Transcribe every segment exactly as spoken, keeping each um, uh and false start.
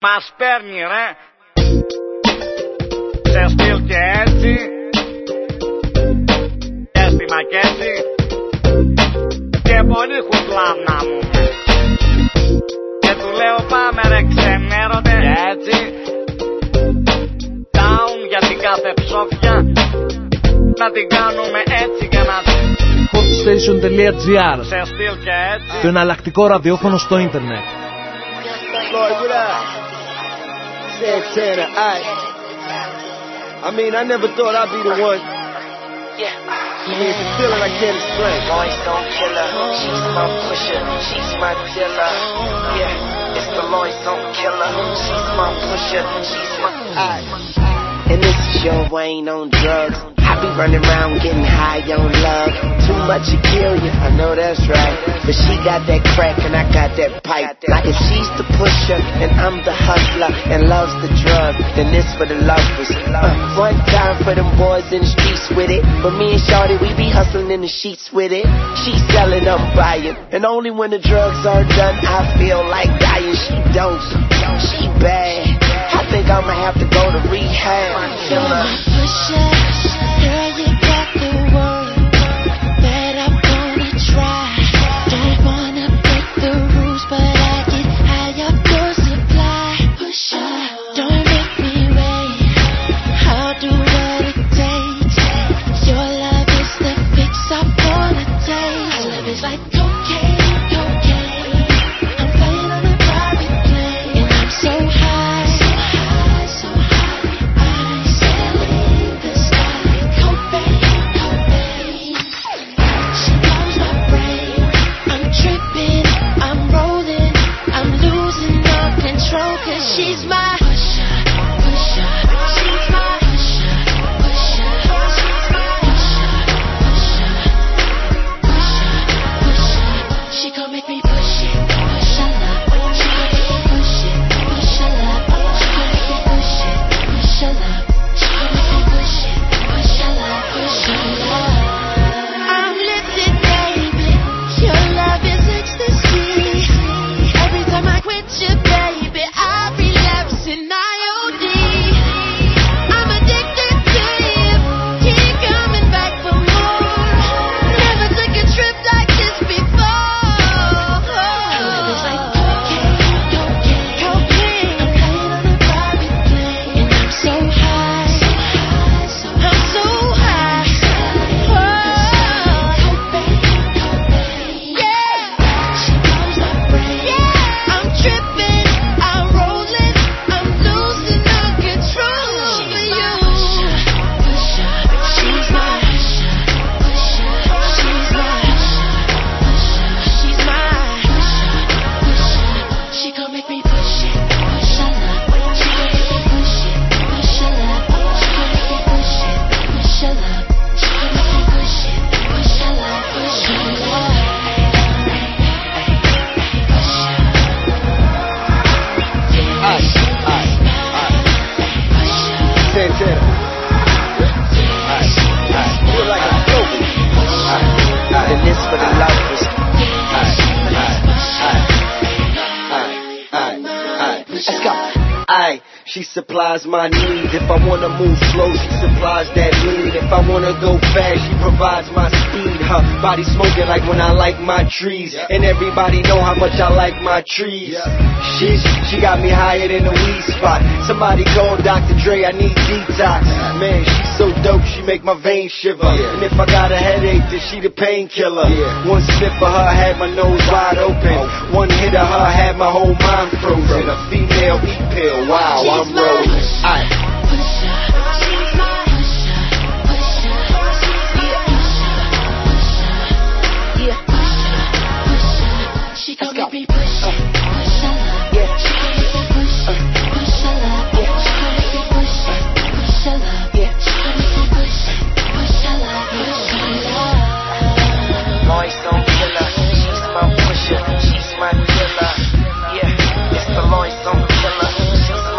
Μας παίρνει ρε σε στυλ και έτσι και στη μακέτη και πολύ χουκλάμνα μου και του λέω πάμε ρε ξενέρωτε και έτσι down για την κάθε ψόφια να την κάνουμε έτσι και να hotstation.gr σε στυλ και έτσι το εναλλακτικό ραδιόφωνο στο ίντερνετ. Santana, I I mean, I never thought I'd be the one. I mean, it's a feeling I can't explain. Noise don't kill her. She's my pusher. She's my dealer. Yeah, it's the noise don't kill her. She's my pusher. She's my I. And this is your Wayne on drugs. I be running around getting high on love. Too much to kill you, I know that's right. But she got that crack and I got that pipe. Like if she's the pusher and I'm the hustler and loves the drug, then this for the lovers. Uh, one time for them boys in the streets with it. But me and Shawty, we be hustling in the sheets with it. She selling, I'm buying. And only when the drugs are done, I feel like dying. She don't, she bad. I think I'ma have to go to rehab. You're my pusher, girl, you got the one that I wanna try. Don't wanna break the rules, but I get high up your supply. Pusher, don't make me wait. I'll do what it takes. Your love is the fix I wanna take. Love is like cocaine, cocaine. I'm flying on a private plane, and I'm so high. She's my pusher, pusher. She's my pusher, pusher. She's my pusher, pusher, pusher, pusher. She gon' make me push it, push her love. She gon' make me push it, push her love. She gon' make me push it, push her love. She gon' make me push it, push her love, push her love. I'm lifted, baby. Your love is ecstasy. Every time I quit you, baby, I in I O D. I'm addicted to you. Keep coming back for more. Never took a trip like this before. Love is like cocaine, cocaine, cocaine. I'm flying on a private plane, and I'm so high, so high, so I'm so high. Whoa, cocaine, cocaine. Yeah, she blows my brain. Yeah, I'm tripping. I'm rolling. She supplies my need. If I wanna move slow, she supplies that lead. If I wanna go fast, she provides my speed. Her body smoking like when I like my trees. And everybody know how much I like my trees. She, she got me higher than a weed spot. Somebody call Doctor Dre, I need detox. Man, she's so dope, she make my veins shiver. And if I got a headache, then she the painkiller. One sniff of her had my nose wide open. One hit of her had my whole mind frozen. A female E-pill, wow, I'm rolling. Aye. She's my pusher, pusher. Yeah, yeah, pusher. She gon' make me push it, push her love. Yeah, she gon' make me push it, push her love. Yeah, she gon' make me push it, push her love. Yeah, she gon' make me push it, push her love, push her love. Noise don't kill her. She's my pusher. She's my dealer. Yeah, it's the noise don't kill her. She's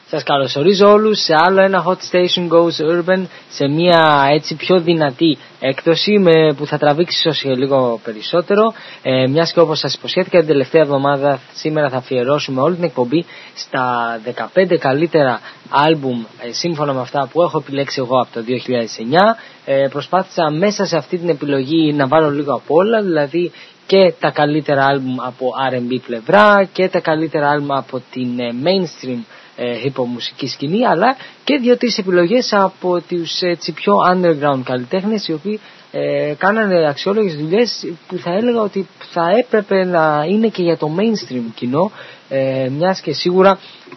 Σας καλωσορίζω όλους σε άλλο ένα Hot Station Goes Urban, σε μια έτσι πιο δυνατή έκδοση με, που θα τραβήξει ίσως λίγο περισσότερο, ε, μιας και όπως σας υποσχέθηκα την τελευταία εβδομάδα, σήμερα θα αφιερώσουμε όλη την εκπομπή στα δεκαπέντε καλύτερα άλμπουμ ε, σύμφωνα με αυτά που έχω επιλέξει εγώ από το δύο χιλιάδες εννιά. ε, Προσπάθησα μέσα σε αυτή την επιλογή να βάλω λίγο από όλα, δηλαδή και τα καλύτερα άλμπουμ από αρ εντ μπι πλευρά και τα καλύτερα άλμπουμ από την ε, mainstream hip-hop μουσική σκηνή, αλλά και δύο-τρεις επιλογές από τους έτσι πιο underground καλλιτέχνες, οι οποίοι ε, κάνανε αξιόλογες δουλειές που θα έλεγα ότι θα έπρεπε να είναι και για το mainstream κοινό, ε, μιας και σίγουρα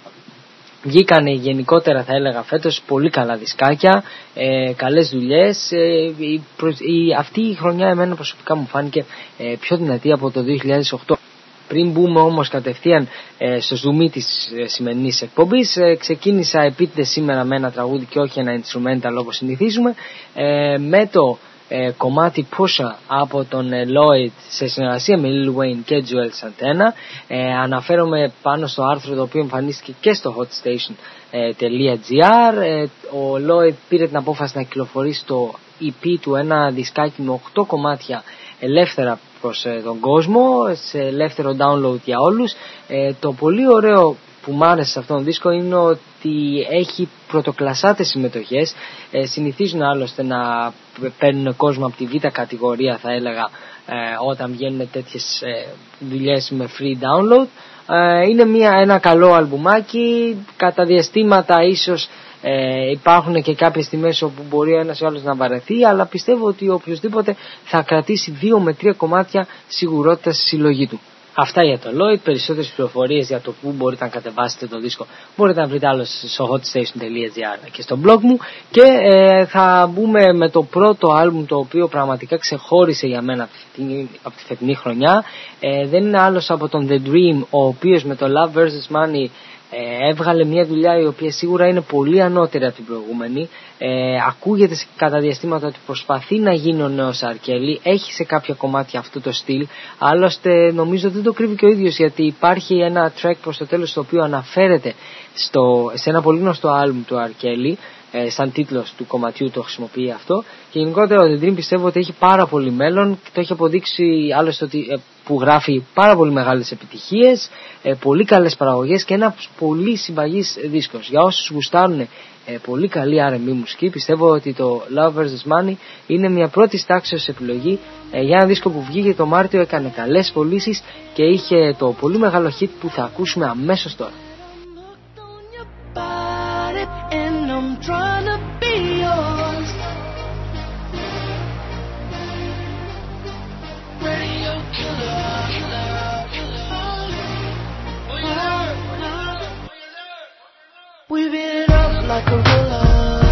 βγήκανε γενικότερα θα έλεγα φέτος πολύ καλά δισκάκια, ε, καλές δουλειές. ε, η, η, αυτή η χρονιά εμένα προσωπικά μου φάνηκε ε, πιο δυνατή από το δύο χιλιάδες οκτώ. Πριν μπούμε όμως κατευθείαν ε, στο ζουμί της ε, σημερινής εκπομπής, ε, ξεκίνησα επίτηδες σήμερα με ένα τραγούδι και όχι ένα instrumental όπως συνηθίζουμε, ε, με το ε, κομμάτι Pusha από τον ε, Lloyd σε συνεργασία με Lil Wayne και Joel Santana. ε, Αναφέρομαι πάνω στο άρθρο το οποίο εμφανίστηκε και στο hotstation.gr. ε, Ο Lloyd πήρε την απόφαση να κυκλοφορήσει το ι πι του, ένα δισκάκι με οκτώ κομμάτια ελεύθερα προς ε, τον κόσμο, σε ελεύθερο download για όλους. ε, Το πολύ ωραίο που μου άρεσε σε αυτόν τον δίσκο είναι ότι έχει πρωτοκλασσάτες συμμετοχές. ε, Συνηθίζουν άλλωστε να παίρνουν κόσμο από τη β' κατηγορία θα έλεγα, ε, όταν βγαίνουν τέτοιες ε, δουλειές με free download. ε, Είναι μια, ένα καλό αλμπουμάκι, κατά διαστήματα ίσως Ε, υπάρχουν και κάποιες στιγμές όπου μπορεί ένας ή άλλος να βαρεθεί, αλλά πιστεύω ότι οποιοδήποτε θα κρατήσει δύο με τρία κομμάτια σιγουρότητα στη συλλογή του. Αυτά για το Lloyd. Περισσότερες πληροφορίες για το που μπορείτε να κατεβάσετε το δίσκο μπορείτε να βρείτε άλλο στο hotstation.gr και στο blog μου. Και ε, θα μπούμε με το πρώτο άλμπουμ το οποίο πραγματικά ξεχώρισε για μένα από τη φετινή χρονιά. ε, Δεν είναι άλλος από τον The Dream, ο οποίος με το Love versus. Money Ε, έβγαλε μια δουλειά η οποία σίγουρα είναι πολύ ανώτερη από την προηγούμενη. ε, Ακούγεται κατά διαστήματα ότι προσπαθεί να γίνει ο νέος R. Kelly. Έχει σε κάποια κομμάτια αυτό το στυλ. Άλλωστε νομίζω δεν το κρύβει και ο ίδιος, γιατί υπάρχει ένα track προς το τέλος το οποίο αναφέρεται στο, σε ένα πολύ γνωστό άλμπουμ του R. Kelly. Ε, σαν τίτλος του κομματιού το χρησιμοποιεί αυτό. Και γενικότερα ο The Dream πιστεύω ότι έχει πάρα πολύ μέλλον και το έχει αποδείξει άλλωστε ότι, ε, που γράφει πάρα πολύ μεγάλες επιτυχίες, ε, πολύ καλές παραγωγές και ένα πολύ συμπαγής δίσκος. Για όσους γουστάρουν ε, πολύ καλή αρ εντ μπι μουσική, πιστεύω ότι το Love versus. Money είναι μια πρώτη τάξης επιλογή ε, για ένα δίσκο που βγήκε το Μάρτιο, έκανε καλές πωλήσεις και είχε το πολύ μεγάλο hit που θα ακούσουμε αμέσως τώρα. And I'm trying to be yours. Radio killer, killer, killer. We beat it up like a roller.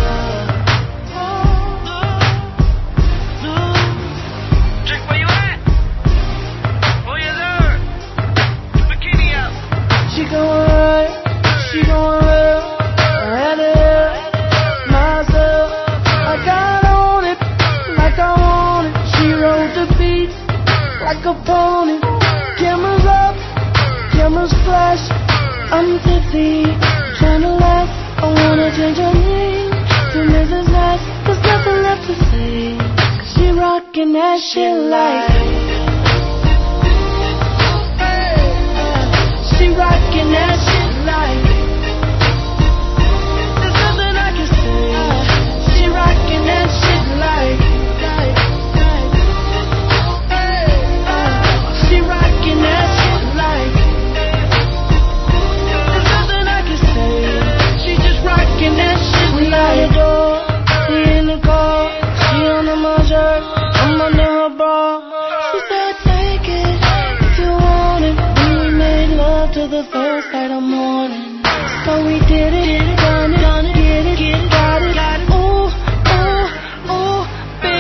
Chick, where you at? Oh, you there? Bikini out. She going right, she going right. Like a pony, cameras up, cameras flash. I'm tipsy, trying to laugh. I wanna change her name to Missus Nash. There's nothing left to say, 'cause she rockin' that shit like. She rockin' that shit like. There's nothing I can say. She rockin' that shit like. First light of morning, so we did it, done it, done it, get it, get it, got it, ooh, ooh, ooh,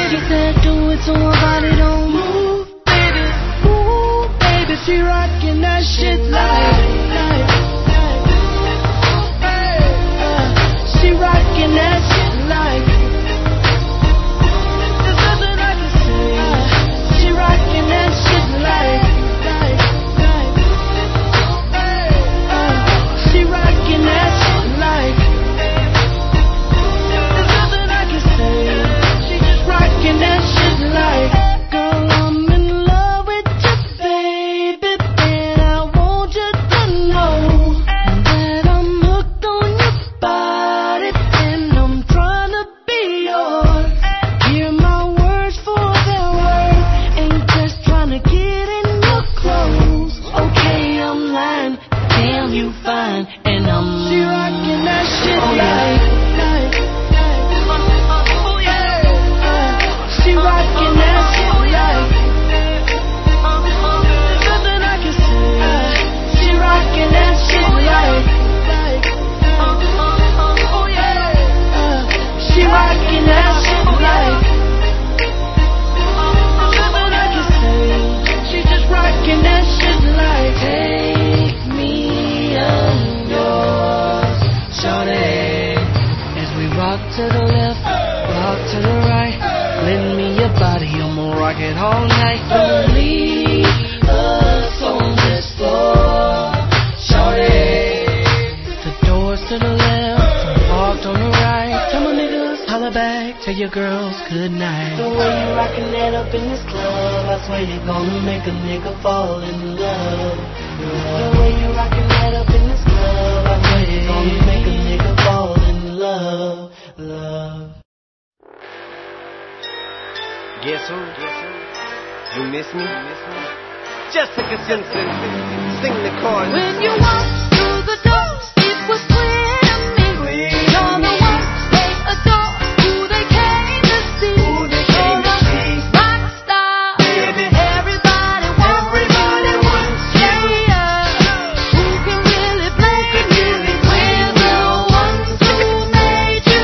all night. Don't leave us on this floor, shorty. The doors to the left, parked on the right. Come on niggas, holla back, tell your girls good night. The way you rockin' that up in this club, I swear you're gonna make a nigga fall in love. The way you rockin' that up in this club, I swear you're gonna make a nigga fall in love, love. Guess who? Guess who? You miss me? You miss me? Jessica Simpson, sing the chorus. When you walked through the doors, it was clear to me. You're the one they adore, who they came to see. Who they came to see. Rock star, Baby. everybody wants Everybody wants you. yeah. Who can really blame you? We're the ones who made you.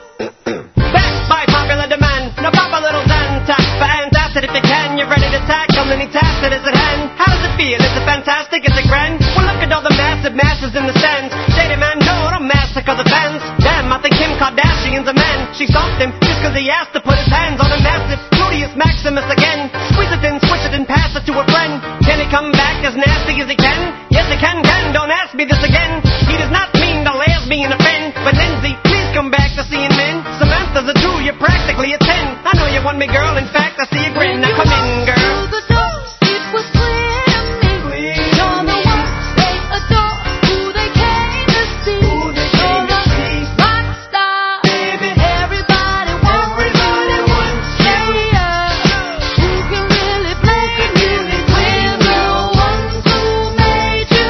Backed by popular demand, now pop a little Dan tax, fantastic if you can. You're ready to tackle any task that is at hand. How does it feel? Is it fantastic? Is it grand? Well, look at all the massive masses in the stands. Shady man, no, don't massacre the fans. Damn, I think Kim Kardashian's a man. She stopped him just cause he asked to put his hands on a massive Gluteus Maximus again. Squeeze it in, switch it and pass it to a friend. Can he come back as nasty as he can? Yes, he can, can. Don't ask me this again. He does not mean the lesbian offend. But Lindsay, please come back to seeing men. Samantha's a two, you're practically a ten. I know you want me, girl. In fact, I see a grin. Now come in, girl. Through the doors, it was clear to me. You're the one they adore, who they came to see. Who they came to see. Rock star, Baby. everybody wants Everybody wants you. yeah. Who can really blame you? We're the ones who made you.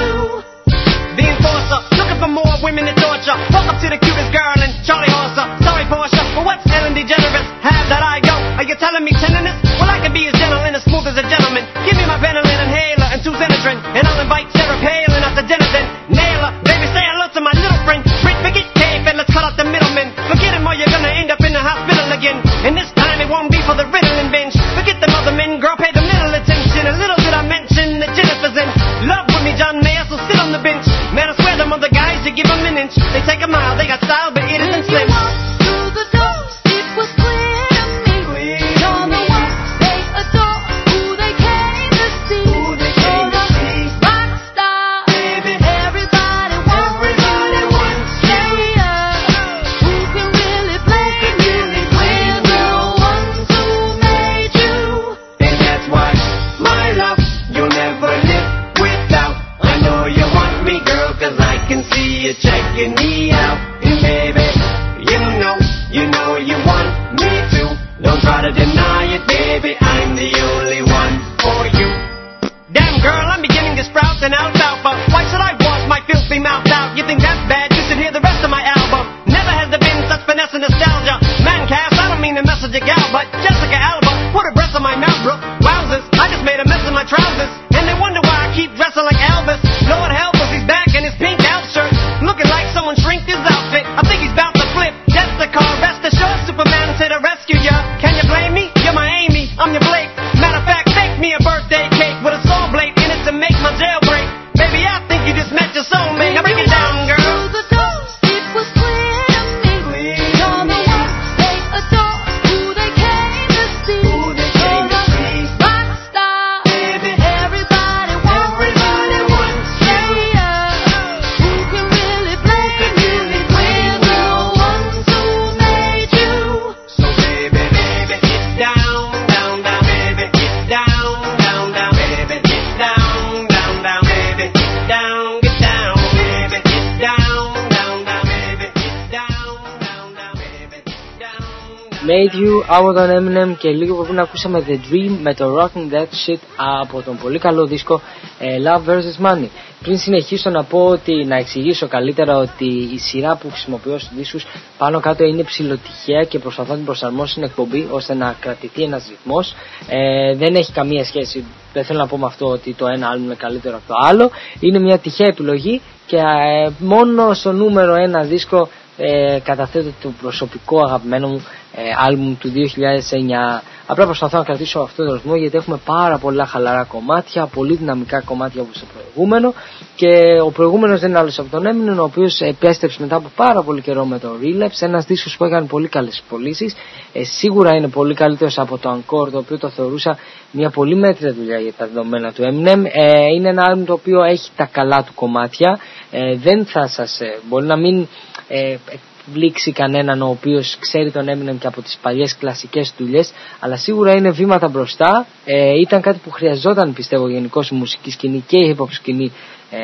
The enforcer, looking for more women to torture. Walk up to the cutest girl and Charlie Horser. Sorry, Portia, but what's Ellen DeGeneres? Have that I go. Are you telling me tenderness? Well, I can be as gentle and as smooth as a gentleman. Give me my Benylin inhaler and two Xenadrin, and I'll invite Sarah Palin out to dinner then. Nail her, baby, say hello to my little friend. Brit, forget cave and let's cut out the middlemen. Forget him or you're gonna end up in the hospital again. And this time it won't be for the Ritalin binge. Forget them other men, girl, pay them little attention. A little did I mention that Jennifer's in love with me, John Mayer, so sit on the bench. Man, I swear them other guys, you give them an inch. They take a mile, they got style, but it isn't slim. Through the doors, it was clear to me. You're the one they adore, who they came to see. Who they came to see. Rock star, Baby. everybody wants Everybody wants you. yeah. Who can really blame you? We're the ones who made you. And that's why, my love, you'll never live without. I know you want me, girl, cause I can see you checking me out. And baby, you know, you know you want me to. Don't try to deny it, baby, I'm the only one for you. Damn girl, I'm beginning to sprout an alfalfa. Why should I wash my filthy mouth out? You think that's bad? You should hear the rest of my album. Never has there been such finesse and nostalgia. Man cast, I don't mean to message a gal, but Jessica Alba put a breast on my mouth, bro. Wowzers, I just made a mess of my trousers. And they wonder why I keep dressing like Elvis. Lord help us, he's back in his pink Alf shirt, looking like someone shrinked his outfit. I think he's about to flip. Jessica, rest assured, Superman is here to rescue ya. Can you blame me? You're my Amy, I'm your Blake. Matter of fact, bake me a birthday cake with a saw blade in it to make my jailbreak. Baby, I think you just met your soulmate. Now break it down, girl. Through the doors, it was clear to me. You're the one they adore, who they came to see. Who they came to see. Rock star, Baby. everybody wants Everybody wants you. yeah. Who can really blame you? We're the ones who made you. So baby, baby, it's down, down, down, baby, it's down, down, down, baby, it's down, down, down, baby, it's down, get down, baby, it's down, down, down, baby, it's down, down, down, baby, it's down. Made You από τον Eminem και λίγο που πριν ακούσαμε The Dream με το Rocking That Shit από τον πολύ καλό δίσκο ε, Love versus. Money. Πριν συνεχίσω να πω ότι, να εξηγήσω καλύτερα ότι η σειρά που χρησιμοποιώ στους δίσκους πάνω κάτω είναι ψηλοτυχαία και προσπαθώ να την προσαρμόσω στην εκπομπή ώστε να κρατηθεί ένας ρυθμός. Ε, δεν έχει καμία σχέση, δεν θέλω να πω με αυτό ότι το ένα άλμπουμ είναι καλύτερο από το άλλο. Είναι μια τυχαία επιλογή και ε, μόνο στο νούμερο ένα δίσκο ε, καταθέτω το προσωπικό αγαπημένο μου ε, άλμπουμ του δύο χιλιάδες εννιά. Απλά προσπαθώ να κρατήσω αυτό το ρυθμό γιατί έχουμε πάρα πολλά χαλαρά κομμάτια, πολύ δυναμικά κομμάτια όπως το προηγούμενο. Και ο προηγούμενος δεν είναι άλλος από τον Eminem, ο οποίος επέστρεψε μετά από πάρα πολύ καιρό με το Relapse, ένας δίσκος που έκανε πολύ καλές πωλήσεις. Ε, σίγουρα είναι πολύ καλύτερος από το Encore, το οποίο το θεωρούσα μια πολύ μέτρια δουλειά για τα δεδομένα του Eminem. Ε, είναι ένα άλμπουμ το οποίο έχει τα καλά του κομμάτια. Ε, δεν θα σας, ε, μπορεί να μην ε, εκπλήξει κανέναν ο οποίος ξέρει τον Eminem και από τις παλιές κλασικές δουλειές, αλλά σίγουρα είναι βήματα μπροστά. Ε, ήταν κάτι που χρειαζόταν, πιστεύω, γενικώς η μουσική σκηνή και η hip hop σκηνή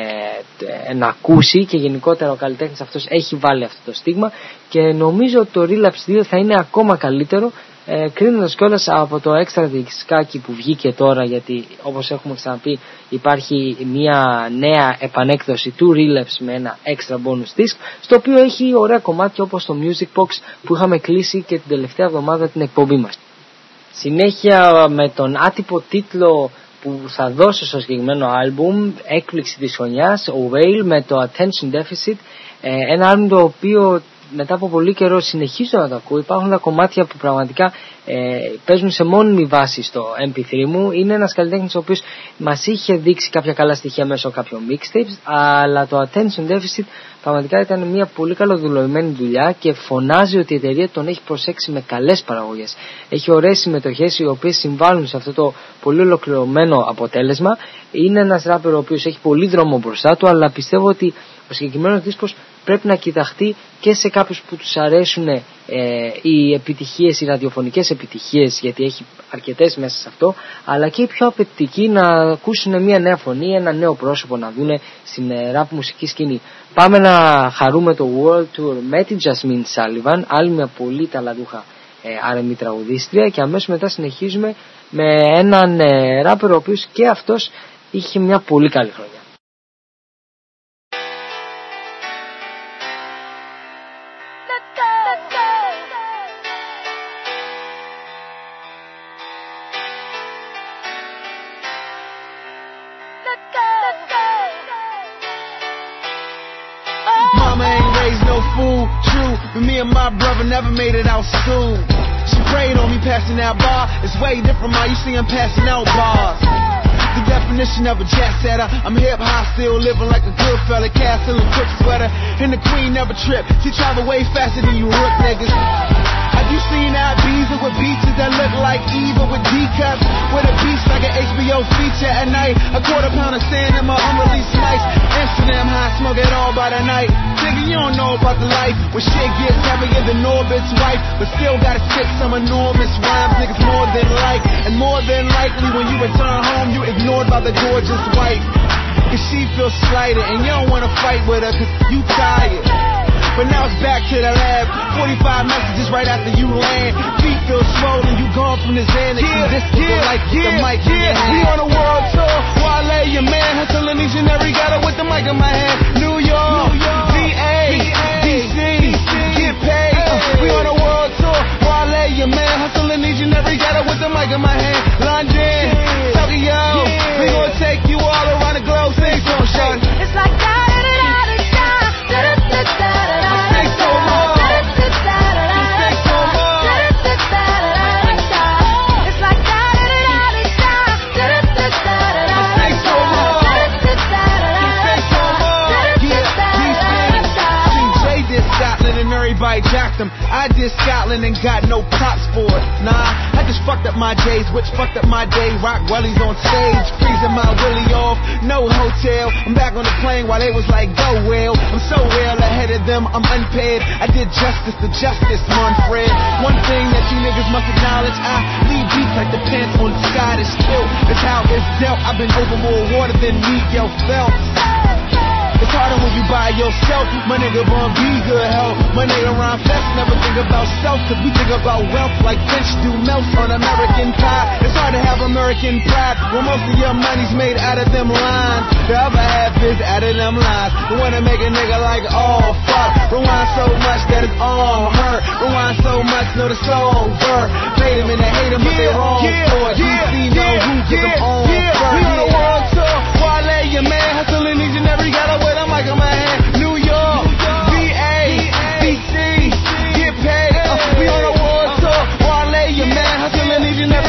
ε, να ακούσει, και γενικότερα ο καλλιτέχνης αυτός έχει βάλει αυτό το στίγμα, και νομίζω ότι το Relapse δύο θα είναι ακόμα καλύτερο, ε, κρίνοντας κιόλας από το έξτρα δισκάκι που βγήκε τώρα, γιατί όπως έχουμε ξαναπεί υπάρχει μια νέα επανέκδοση του Relapse με ένα extra bonus disc, στο οποίο έχει ωραία κομμάτια όπως το Music Box που είχαμε κλείσει και την τελευταία εβδομάδα την εκπομπή μας. Συνέχεια με τον άτυπο τίτλο που θα δώσω στο συγκεκριμένο άλμπουμ, έκπληξη της χρονιάς, ο Whale με το Attention Deficit, ένα άλμπουμ το οποίο μετά από πολύ καιρό συνεχίζω να το ακούω. Υπάρχουν τα κομμάτια που πραγματικά ε, παίζουν σε μόνιμη βάση στο εμ πι θρι μου. Είναι ένας καλλιτέχνης ο οποίος μας είχε δείξει κάποια καλά στοιχεία μέσω κάποιων mixtapes, αλλά το Attention Deficit πραγματικά ήταν μια πολύ καλοδουλωμένη δουλειά και φωνάζει ότι η εταιρεία τον έχει προσέξει με καλές παραγωγές. Έχει ωραίες συμμετοχές οι οποίες συμβάλλουν σε αυτό το πολύ ολοκληρωμένο αποτέλεσμα. Είναι ένας ράπερ ο οποίος έχει πολύ δρόμο μπροστά του, αλλά πιστεύω ότι ο συγκεκριμένος δίσκος πρέπει να κοιταχτεί και σε κάποιους που τους αρέσουν ε, οι επιτυχίες, οι ραδιοφωνικές επιτυχίες, γιατί έχει αρκετές μέσα σε αυτό, αλλά και οι πιο απαιτητικοί να ακούσουν μια νέα φωνή, ένα νέο πρόσωπο να δουν στην ε, rap μουσική σκηνή. Πάμε να χαρούμε το World Tour με την Jasmine Sullivan, άλλη μια πολύ ταλαντούχα ε, αρ εν μπι τραγουδίστρια, και αμέσως μετά συνεχίζουμε με έναν ε, ράπερ ο οποίος και αυτός είχε μια πολύ καλή χρονιά. Never made it out soon. She prayed on me passing that bar. It's way different, ma. You see I'm passing out bars. The definition of a jet setter. I'm hip hop, still living like a good fella. Castle and quick sweater. And the queen never trip. She travel way faster than you rook niggas. Have you seen that Ibiza with beaches that look like Eva with D-cups? With a beach like an H B O feature at night. A quarter pound of sand in my unreleased slice. Amsterdam high, smoke it all by the night. Nigga, you don't know about the life. When shit gets heavier than Norbit's wife, but still gotta spit some enormous rhymes. Niggas more than like, and more than likely when you return home, you ignored by the gorgeous wife. Cause she feels slighted, and you don't wanna fight with her cause you tired. But now it's back to the lab. forty-five messages right after you land. Feet feel swollen, you gone from the Xanax. Yeah, this yeah, like yeah, the mic yeah. in your hand. We on a world tour. Wale, your man, hustling visionary, got her with the mic in my hand. New York, New York V A, D C, get paid. Uh, we on a world tour. Wale, your man, hustling visionary, got her with the mic in my hand. London, yeah, Tokyo, yeah. We gon' take you all around the globe. Sing some shit. It's like that. Everybody jacked them. I did Scotland and got no props for it. Nah, I just fucked up my days, which fucked up my day. Rock wellies on stage, freezing my willy off. No hotel. I'm back on the plane while they was like, go well. I'm so well ahead of them, I'm unpaid. I did justice to justice, Manfred. One thing that you niggas must acknowledge, I leave deep like the pants on the Scottish kilt. That's how it's dealt. I've been over more water than Miguel Phelps. It's harder when you by yourself. My nigga Von be good help. My nigga Ron Flex never think about self, cause we think about wealth like French do melts on American pie. It's hard to have American pride when most of your money's made out of them lines. The other half is out of them lines. The one to make a nigga like, oh fuck. Rewind so much that it's all hurt. Rewind so much, know the song hurt. Hate him and they hate him, but they wrong yeah, for it. Yeah, D C yeah, know who get yeah, them on yeah, first. We on the world tour. Wale, your man, hustling each and every got away. I'm like, I'm at New York, V A, D C, get paid. Uh, we on a world tour. Wale, your man, hustling each and every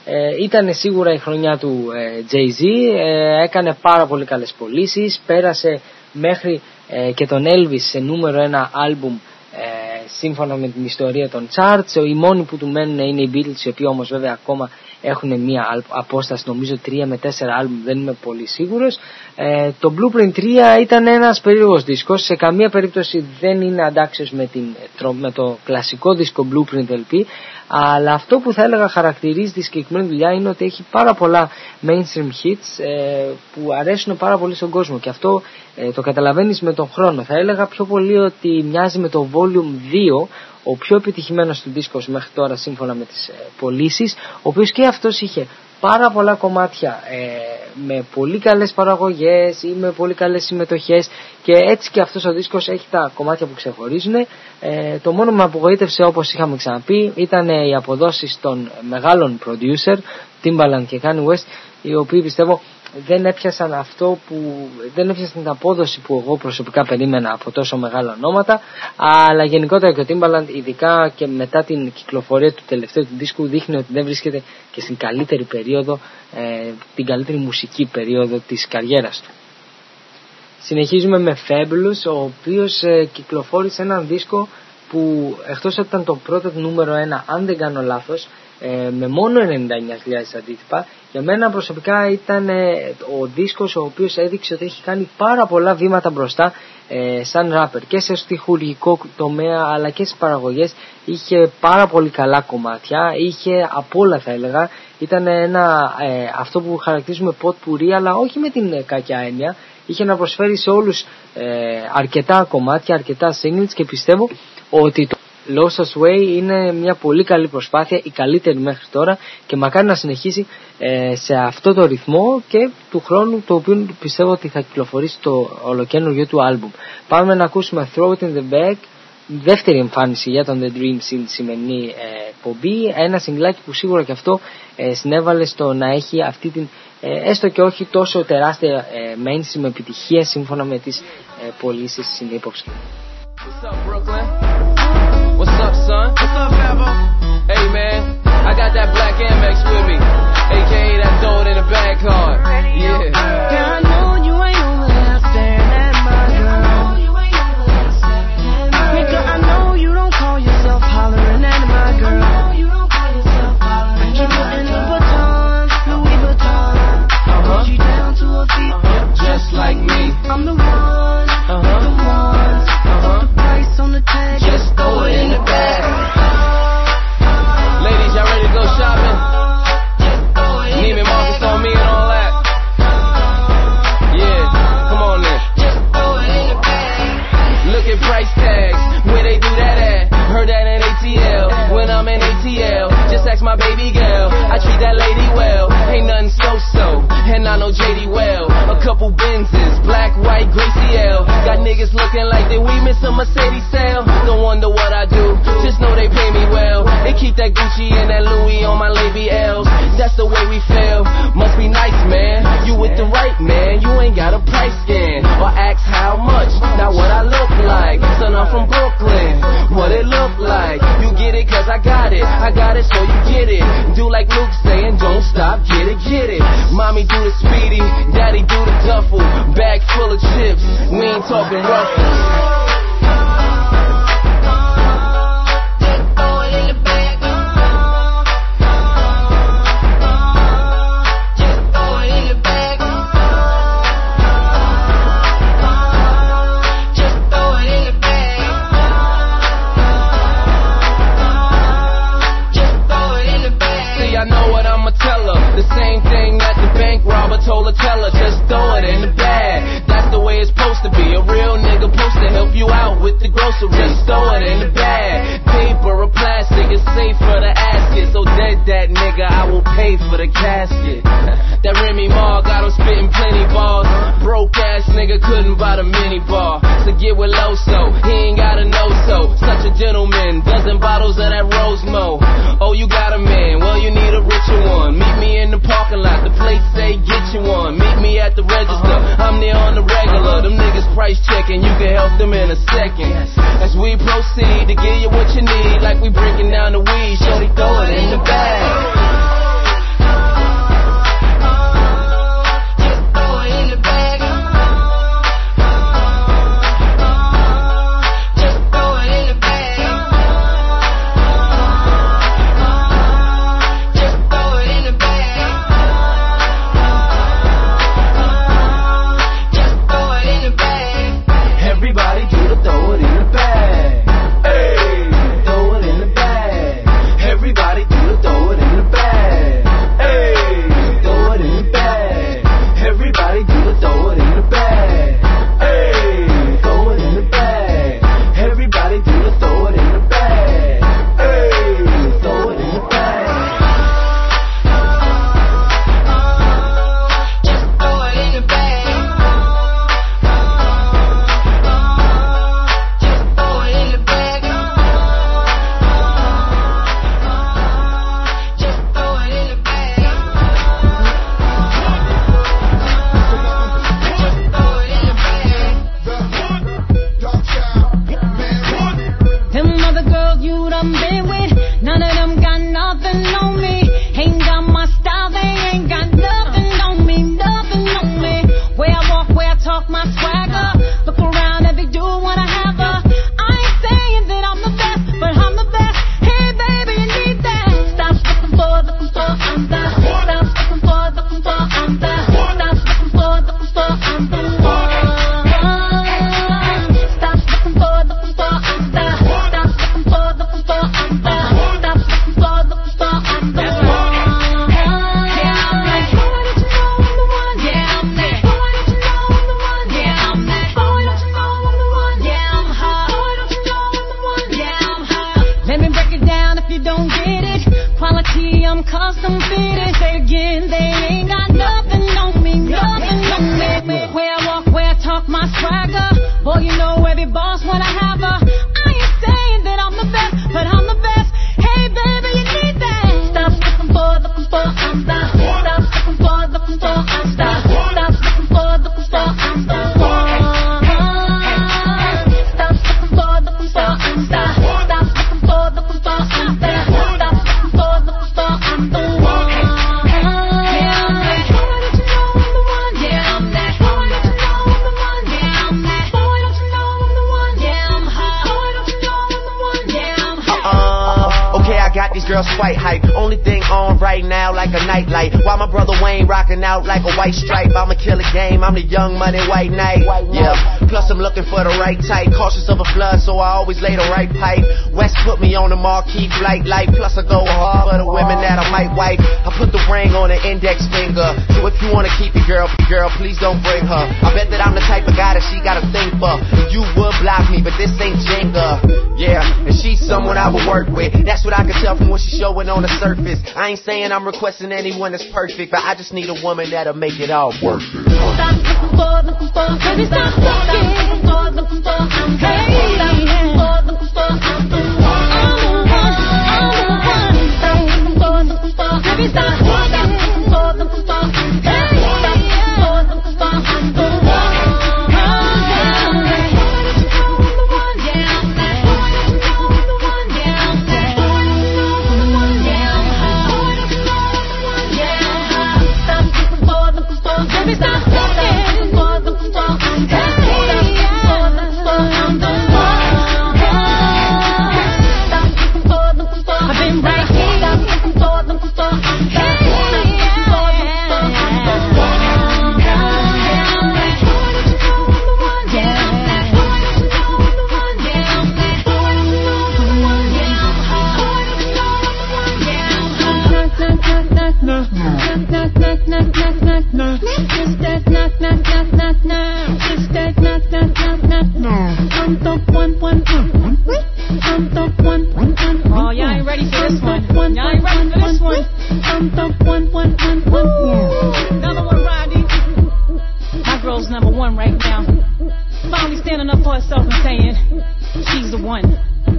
Ε, ήταν σίγουρα η χρονιά του ε, Jay-Z, ε, έκανε πάρα πολύ καλές πωλήσεις, πέρασε μέχρι ε, και τον Elvis σε νούμερο ένα άλμπουμ ε, σύμφωνα με την ιστορία των charts. Οι μόνοι που του μένουν είναι οι Beatles, οι οποίοι όμως βέβαια ακόμα έχουν μια απόσταση, νομίζω τρία με τέσσερα άλμπουμ, δεν είμαι πολύ σίγουρος. Ε, το Blueprint τρία ήταν ένας περίεργος δίσκος, σε καμία περίπτωση δεν είναι αντάξιος με, την, με το κλασικό δίσκο Blueprint ελ πι, αλλά αυτό που θα έλεγα χαρακτηρίζει τη συγκεκριμένη δουλειά είναι ότι έχει πάρα πολλά mainstream hits ε, που αρέσουν πάρα πολύ στον κόσμο, και αυτό ε, το καταλαβαίνεις με τον χρόνο. Θα έλεγα πιο πολύ ότι μοιάζει με το Volume δύο, ο πιο επιτυχημένος του δίσκος μέχρι τώρα σύμφωνα με τις ε, πωλήσεις, ο οποίος και αυτός είχε πάρα πολλά κομμάτια ε, με πολύ καλές παραγωγές ή με πολύ καλές συμμετοχές, και έτσι και αυτός ο δίσκος έχει τα κομμάτια που ξεχωρίζουν. Ε, το μόνο που με απογοήτευσε, όπως είχαμε ξαναπεί, ήταν ε, οι αποδόσεις των μεγάλων producer Timbaland και Kanye West, οι οποίοι πιστεύω δεν έπιασαν αυτό που δεν έπιασαν την απόδοση που εγώ προσωπικά περίμενα από τόσο μεγάλα ονόματα, αλλά γενικότερα και ο Timbaland, ειδικά και μετά την κυκλοφορία του τελευταίου του δίσκου, δείχνει ότι δεν βρίσκεται και στην καλύτερη περίοδο, ε, την καλύτερη μουσική περίοδο της καριέρας του. Συνεχίζουμε με Fabulous, ο οποίος ε, κυκλοφόρησε έναν δίσκο που εκτός ότι ήταν το πρώτο νούμερο ένα, αν δεν κάνω λάθος, ε, με μόνο ενενήντα εννιά χιλιάδες αντίτυπα, για μένα προσωπικά ήταν ε, ο δίσκος ο οποίος έδειξε ότι έχει κάνει πάρα πολλά βήματα μπροστά ε, σαν rapper, και σε στιχουργικό τομέα αλλά και στις παραγωγές. Είχε πάρα πολύ καλά κομμάτια, είχε απ' όλα θα έλεγα. Ήταν ένα, ε, αυτό που χαρακτηρίζουμε pot pourri, αλλά όχι με την ε, κακιά έννοια. Είχε να προσφέρει σε όλους ε, αρκετά κομμάτια, αρκετά singles, και πιστεύω ότι το Lost Us Way είναι μια πολύ καλή προσπάθεια, η καλύτερη μέχρι τώρα, και μακάρι να συνεχίσει ε, σε αυτό το ρυθμό και του χρόνου, το οποίο πιστεύω ότι θα κυκλοφορήσει το ολοκαίνουργιο του άλμπουμ. Πάμε να ακούσουμε Throw It In The Bag, δεύτερη εμφάνιση για τον The Dream στην σημερινή ε, εκπομπή, ένα συγκλάκι που σίγουρα και αυτό ε, συνέβαλε στο να έχει αυτή την ε, έστω και όχι τόσο τεράστια ε, mainstream επιτυχία σύμφωνα με τις ε, πωλήσεις στην υπόψη. What's up, Brooklyn? What's up, son? What's up, Fabo? Hey, man, I got that black Amex with me, aka that throw it in the bag card. Yeah. Girl, I know you ain't over there staring at my girl. Nigga, I know you don't call yourself hollering at my girl. I keep putting in Vuitton, Louis Vuitton. Put you down to a feet, Just like me. I'm the one, Uh-huh. the ones. Uh-huh. Price on the tag, Just throw it in the bag. Ladies, y'all ready to go shopping? Neiman Marcus on me and all that. Yeah, come on then. Look at price tags, where they do that at? Heard that in A T L, when I'm in A T L. Just ask my baby girl, I treat that lady well. Ain't nothing so-so, and I know J D well. A couple Benzes, black, white, Gracie L. Got niggas looking like that we miss a Mercedes sale. Don't wonder what I do, just know they pay me well. They keep that Gucci and that Louis on my Lady L's. That's the way we feel, must be nice, man. You with the right man, you ain't got a price scan or ask how much, not what I look like. Son, I'm from Brooklyn, what it look like. You get it cause I got it, I got it so you get it. Do like Luke saying, don't stop, get it, get it. Mommy do the speedy, daddy do the duffel. Bag full of chips, we ain't talking ruffles. The same thing that the bank robber told her, tell her, just throw it in the bag. That's the way it's supposed to be. A real nigga supposed to help you out with the groceries. Just throw it in the bag. Paper or plastic is safe for the asket. So dead that nigga, I will pay for the casket. That Remy Ma got him spitting plenty balls. Broke ass nigga couldn't buy the mini bar. So get with Loso, he ain't gotta know so. Such a gentleman, dozen bottles of that Rosemo. Oh, you got a man, well you need a richer one. Meet me in the parking lot, the place say get you one. Meet me at the register, I'm there on the regular. Them niggas price checking, you can help them in a second. As we proceed to give you what you need, like we breaking down the weed. Shorty throw it in the bag. girls come feed it. Say it again, they ain't got nothing on me, nothing on me. Where I walk, where I talk, my swagger. Boy, you know every boss wanna have her. I ain't saying that I'm the best, but I'm the best. Hey, baby, you need that. Stop looking for, looking for, I'm the. Stop looking for, looking for, I'm the. Stop looking for, looking for, I'm the. Stop looking for, looking for, I'm the. Stop looking for, looking for, I'm the. Stop looking for, looking for, I'm the one. Yeah, I'm that. Boy, don't you know I'm the one? Yeah, I'm that. Boy, don't you know I'm the one? Yeah, I'm that. Boy, don't you know I'm the one? Yeah, I'm hot. Boy, don't you know I'm the one? Yeah, I'm hot. Uh, okay, I got these girls quite hype. Only thing on right now like a nightlight. While my brother Wayne rocking out like a white stripe. I'ma kill a game, I'm the young money white knight. Yeah, plus I'm looking for the right type. Cautious of a flood, so I always lay the right pipe. West put me on the marquee flight light. Plus I go hard for the women that I might wipe. I put the ring on the index finger. So if you wanna keep your girl, girl, please don't bring her. I bet that I'm the type of guy that she gotta think for. You would block me, but this ain't Jenga. Yeah, and she's someone I would work with. That's what I can tell from what she's showing on the surface. I ain't saying I'm requesting anyone that's perfect, but I just need a woman that'll make it all worth it. Stop looking for, looking for, baby, stop looking. Looking for, looking for, I'm the. Stop looking for, looking for, I'm the one. I'm the one, I'm the one. Stop looking for, looking for, baby, stop looking. Looking for, looking for, I'm the. Stop looking for, looking for, I'm the one. Oh, y'all ain't ready for this one. Y'all ain't ready for this one. Number one, Rodney. My girl's number one right now. Finally standing up for herself and saying, she's the one.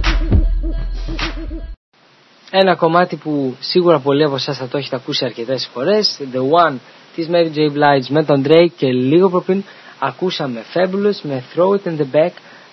Ένα κομμάτι που σίγουρα πολλοί από εσάς θα το έχετε ακούσει αρκετές φορές, The One της Mary J. Blige με τον Drake, και λίγο προππριν ακούσαμε Fabulous με Throw It in the Back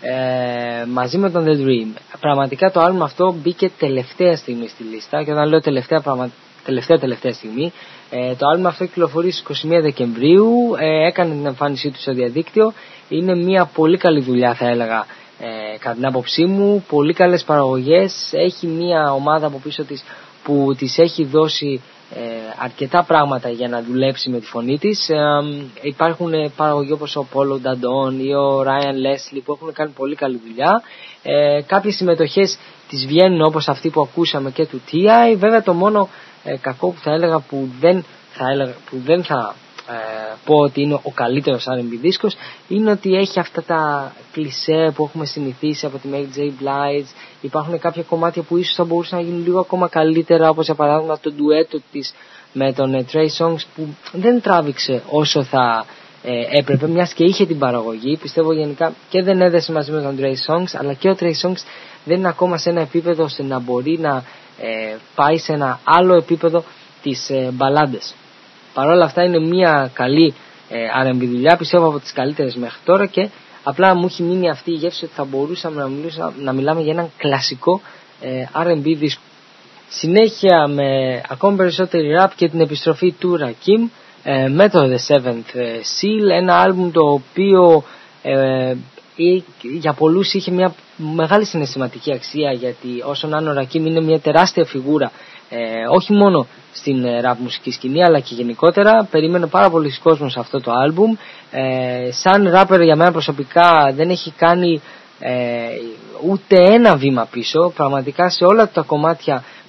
ε, μαζί με τον The Dream. Πραγματικά το άλμπουμ αυτό μπήκε τελευταία στιγμή στη λίστα, και όταν λέω τελευταία, πραγμα... τελευταία τελευταία στιγμή, ε, το άλμπουμ αυτό κυκλοφορεί στις είκοσι μία Δεκεμβρίου, ε, έκανε την εμφάνισή του στο διαδίκτυο. Είναι μια πολύ καλή δουλειά, θα έλεγα, Ε, κατά την άποψή μου, πολύ καλές παραγωγές. Έχει μια ομάδα από πίσω της που της έχει δώσει ε, αρκετά πράγματα για να δουλέψει με τη φωνή της. Ε, ε, υπάρχουν παραγωγοί όπως ο Polo Dadon ή ο Ryan Leslie που έχουν κάνει πολύ καλή δουλειά. Ε, κάποιες συμμετοχές της βγαίνουν, όπως αυτή που ακούσαμε, και του τι άι. Βέβαια το μόνο ε, κακό που θα έλεγα που δεν θα, έλεγα, που δεν θα Ε, πω ότι είναι ο καλύτερος αρ εν μπι δίσκος, είναι ότι έχει αυτά τα κλισέ που έχουμε συνηθίσει από τη Mary J. Blige. Υπάρχουν κάποια κομμάτια που ίσως θα μπορούσαν να γίνουν λίγο ακόμα καλύτερα, όπως για παράδειγμα το ντουέτο της με τον Trey Songz, που δεν τράβηξε όσο θα ε, έπρεπε, μιας και είχε την παραγωγή. Πιστεύω γενικά και δεν έδεσε μαζί με τον Trey Songz, αλλά και ο Trey Songz δεν είναι ακόμα σε ένα επίπεδο ώστε να μπορεί να ε, πάει σε ένα άλλο επίπεδο τις ε, μπαλάντες. Παρ' όλα αυτά είναι μια καλή ε, αρ εν μπι δουλειά, πιστεύω από τις καλύτερες μέχρι τώρα, και απλά μου έχει μείνει αυτή η γεύση ότι θα μπορούσαμε να, μιλούσα, να μιλάμε για έναν κλασικό ε, αρ εν μπι δίσκο. Συνέχεια με ακόμη περισσότερη rap και την επιστροφή του Rakim ε, με το The Seventh Seal, ένα άλμπουμ το οποίο ε, για πολλούς είχε μια μεγάλη συναισθηματική αξία, γιατί όσο να είναι ο Rakim είναι μια τεράστια φιγούρα, ε, όχι μόνο στην rap μουσική σκηνή αλλά και γενικότερα. Περίμενε πάρα πολλοί κόσμος αυτό το άλμπουμ. ε, σαν rapper για μένα προσωπικά δεν έχει κάνει ε, ούτε ένα βήμα πίσω. Πραγματικά σε όλα τα κομμάτια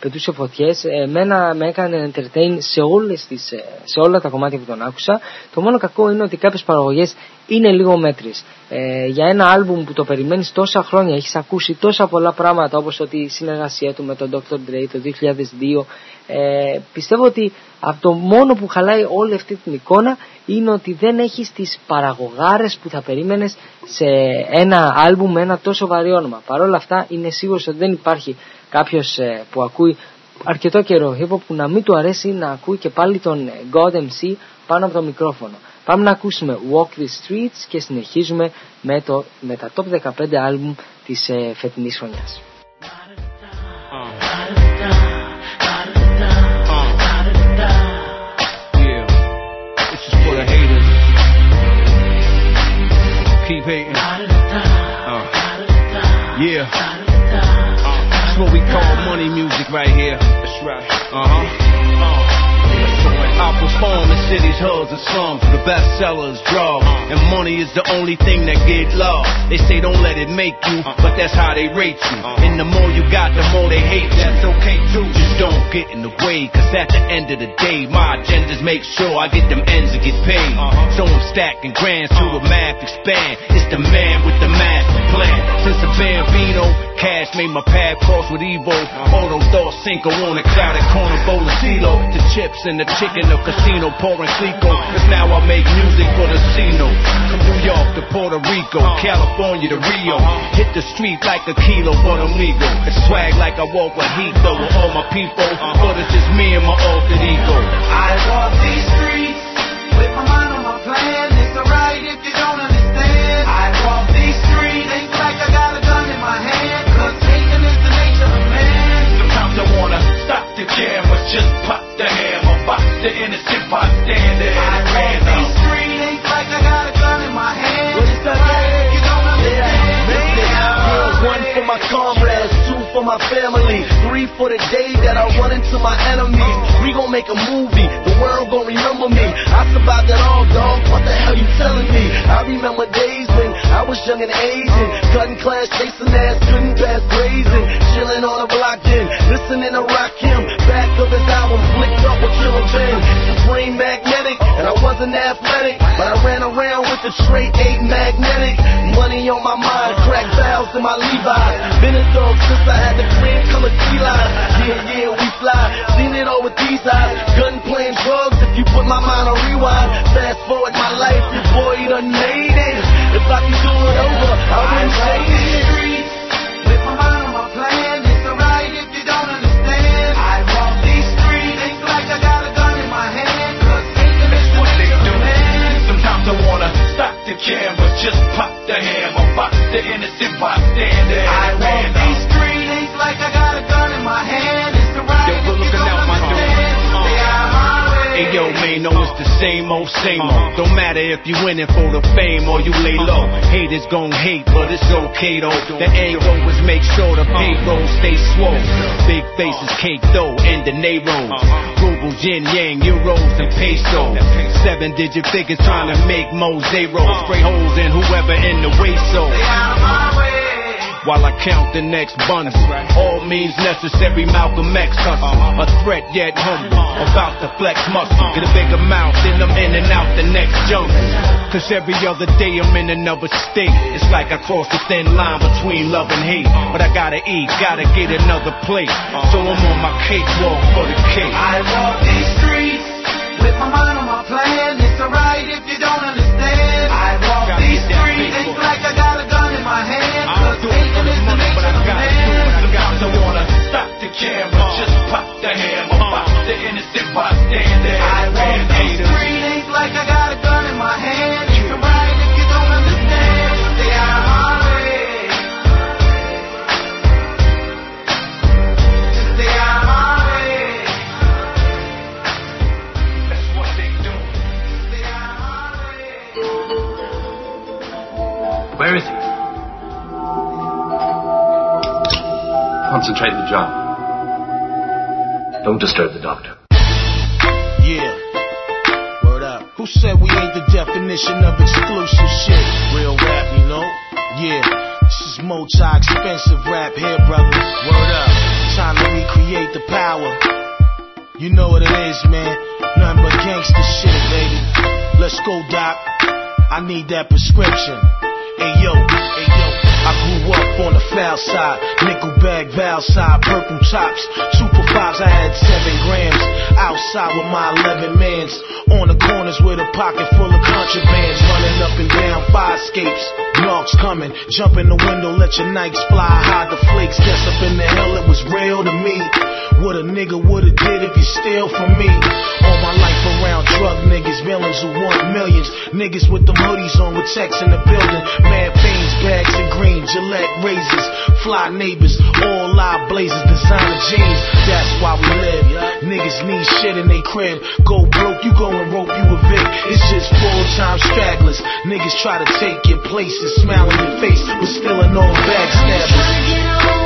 πετούσε φωτιές. Εμένα με έκανε entertain σε, όλες τις, σε όλα τα κομμάτια που τον άκουσα. Το μόνο κακό είναι ότι κάποιες παραγωγές είναι λίγο μέτρες. Ε, για ένα άλμπουμ που το περιμένεις τόσα χρόνια, έχεις ακούσει τόσα πολλά πράγματα, όπως ότι η συνεργασία του με τον ντόκτορ Dre το δύο χιλιάδες δύο, ε, πιστεύω ότι από το μόνο που χαλάει όλη αυτή την εικόνα είναι ότι δεν έχεις τις παραγωγάρες που θα περίμενες σε ένα άλμπουμ με ένα τόσο βαρύ όνομα. Παρ' όλα αυτά είναι σίγουρος ότι δεν υπάρχει κάποιος ε, που ακούει αρκετό καιρό hip hop που να μην του αρέσει να ακούει και πάλι τον God εμ σι πάνω από το μικρόφωνο. Πάμε να ακούσουμε Walk the Streets και συνεχίζουμε με, το, με τα top δεκαπέντε άλμπουμ της ε, φετινής χρονιάς. Keep hating. Uh, yeah. Uh, that's what we call money music right here. That's right. Uh-huh. Uh. I perform in cities, hoods, and slums. The best sellers, drugs, and money is the only thing that get love. They say don't let it make you, but that's how they rate you. And the more you got, the more they hate you. That's okay too. Just don't get in the way, cause at the end of the day, my agenda's make sure I get them ends and get paid. So I'm stacking grands to the math expand. It's the man with the master plan. Since the Bambino, cash made my path cross with Evo. Auto thought Cinco on a crowded corner bowl of CeeLo. The chips and the chicken, the casino pouring Clico. Cause now I make music for the Cino. From New York to Puerto Rico, California to Rio. Hit the street like a kilo, but I'm legal. It's swag like I walk with heat though with all my people. But it's just me and my alter ego. I walk these streets with my mind on my plan. It's alright if you don't understand. I walk these streets, ain't like I got a gun in my hand. Cause hating is the nature of man. Sometimes I wanna stop the camera, just pop the hammer, box the innocent bystander. I walk these streets, ain't like I got a gun in my hand. It's alright if you don't understand. One for my comrades, two for my family, three for the day that I run into my enemies. We gon' make a movie, the world gon' remember me. I survived it all, dog, what the hell you telling me? I remember days when I was young and Asian, cutting class, chasing ass, couldn't pass blazing, chilling on the block then, listening to Rock Him, back of his album, flicked up with Killer Ben, supreme magnetic, and I wasn't athletic, but I ran around with the straight eight magnetic, money on my mind, crack valves in my Levi's, been a dog since I had the cream color key lines, yeah, yeah, we fly, seen it all with these eyes, gun playing drugs, if you put my mind on rewind, fast forward my life, your boy done made it, if I could do it over, I wouldn't say it. With my mind on my plan, it's alright if you don't understand. I walk these streets, ain't like I got a gun in my hand. Cause hating is the nature of man. Sometimes I wanna stop the camera, just pop the hammer, box the innocent bystander. I walk these streets, ain't like I got a gun in my hand. It's alright if you don't understand. Stay out of my way. Hey yo, man, no, it's the same old, same old. Don't matter if you winning for the fame or you lay low. Haters gon' hate, but it's okay though. The aim always make sure the payroll stay swole. Big faces, cake dough, and the Neros. Rubles, yin yang, euros, and pesos. Seven digit figures trying to make more zeros. Spray holes in whoever in the way so. Stay out of my way. While I count the next bundle, all means necessary, Malcolm X hustle. A threat yet humble, about to flex muscle. Get a bigger mouth, then I'm in and out the next jungle. Cause every other day I'm in another state. It's like I cross the thin line between love and hate. But I gotta eat, gotta get another plate. So I'm on my cakewalk for the cake. I walk these streets with my mind on my plan. It's alright if you don't understand. I walk these streets, ain't like I got a gun in my hand. Cause hating is the nature of man. Sometimes I wanna stop the camera, just pop the hammer, box the innocent bystander. I walk these streets, ain't like I got a gun in my hand. It's alright if you don't understand. Stay out of my way. Just stay out of my way. That's what they do. Stay out of my way. Where is he? Concentrate the job. Don't disturb the doctor. Yeah. Word up. Who said we ain't the definition of exclusive shit? Real rap, you know? Yeah. This is multi-expensive rap here, brother. Word up. time to recreate the power. You know what it is, man. Nothing but gangsta shit, baby. Let's go, Doc. I need that prescription. Hey yo, hey yo. I grew up on the foul side, nickel bag, valve side, purple tops, super fives. I had seven grams outside with my eleven mans. On the corners with a pocket full of contrabands, running up and down fire escapes. Knocks coming, jump in the window, let your Nikes fly, hide the flakes. Guess up in the hell it was real to me. What a nigga woulda did if you steal from me. All my life around drug niggas, villains who want millions. Niggas with them hoodies on with checks in the building. Mad fiends, bags of green, Gillette razors, fly neighbors, all live blazers, designer jeans. That's why we live. Niggas need shit in they crib. Go broke, you go and rope you a Vic. It's just full-time stragglers. Niggas try to take your places, smile in your face, but still an old backstabbers.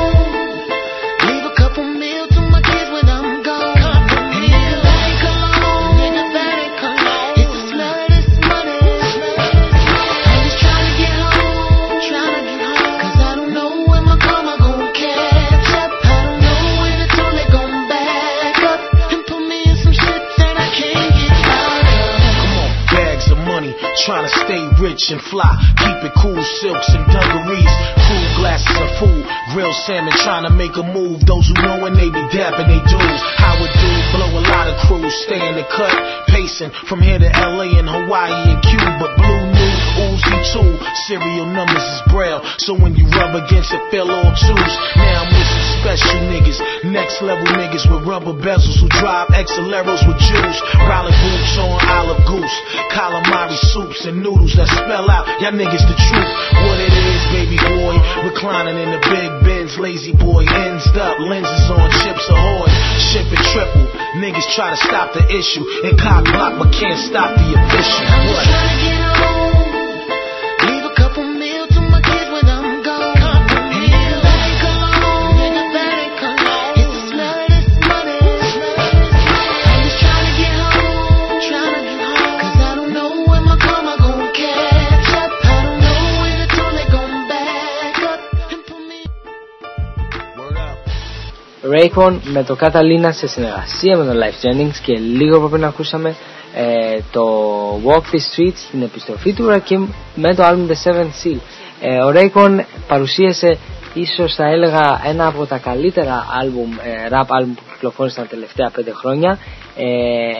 Trying to stay rich and fly, keep it cool, silks and dungarees, cool glasses and food, grilled salmon, trying to make a move. Those who know when they be dapping they dudes. How it do, blow a lot of crews, stay in the cut, pacing from here to L A and Hawaii and Cuba. Blue new Uzi two, serial numbers is braille, so when you rub against it, feel all twos. Now I'm with some special niggas, next level niggas with rubber bezels who drive Acceleros with Jews, rolling boots on olive goose, calamari soups and noodles that spell out, y'all niggas the truth. What it is, baby boy, reclining in the big Benz, lazy boy, ends up, lenses on, chips ahoy, shipping triple. Niggas try to stop the issue, and cock block but can't stop the official. What? Raycon με το Catalina σε συνεργασία με τον Life Jennings, και λίγο πριν ακούσαμε ε, το Walk the Streets, την επιστροφή του Rakim με το album The Seventh Seal. Ε, ο Raycon παρουσίασε ίσως θα έλεγα ένα από τα καλύτερα album, ε, rap album που κυκλοφόρησαν τα τελευταία πέντε χρόνια. Ε,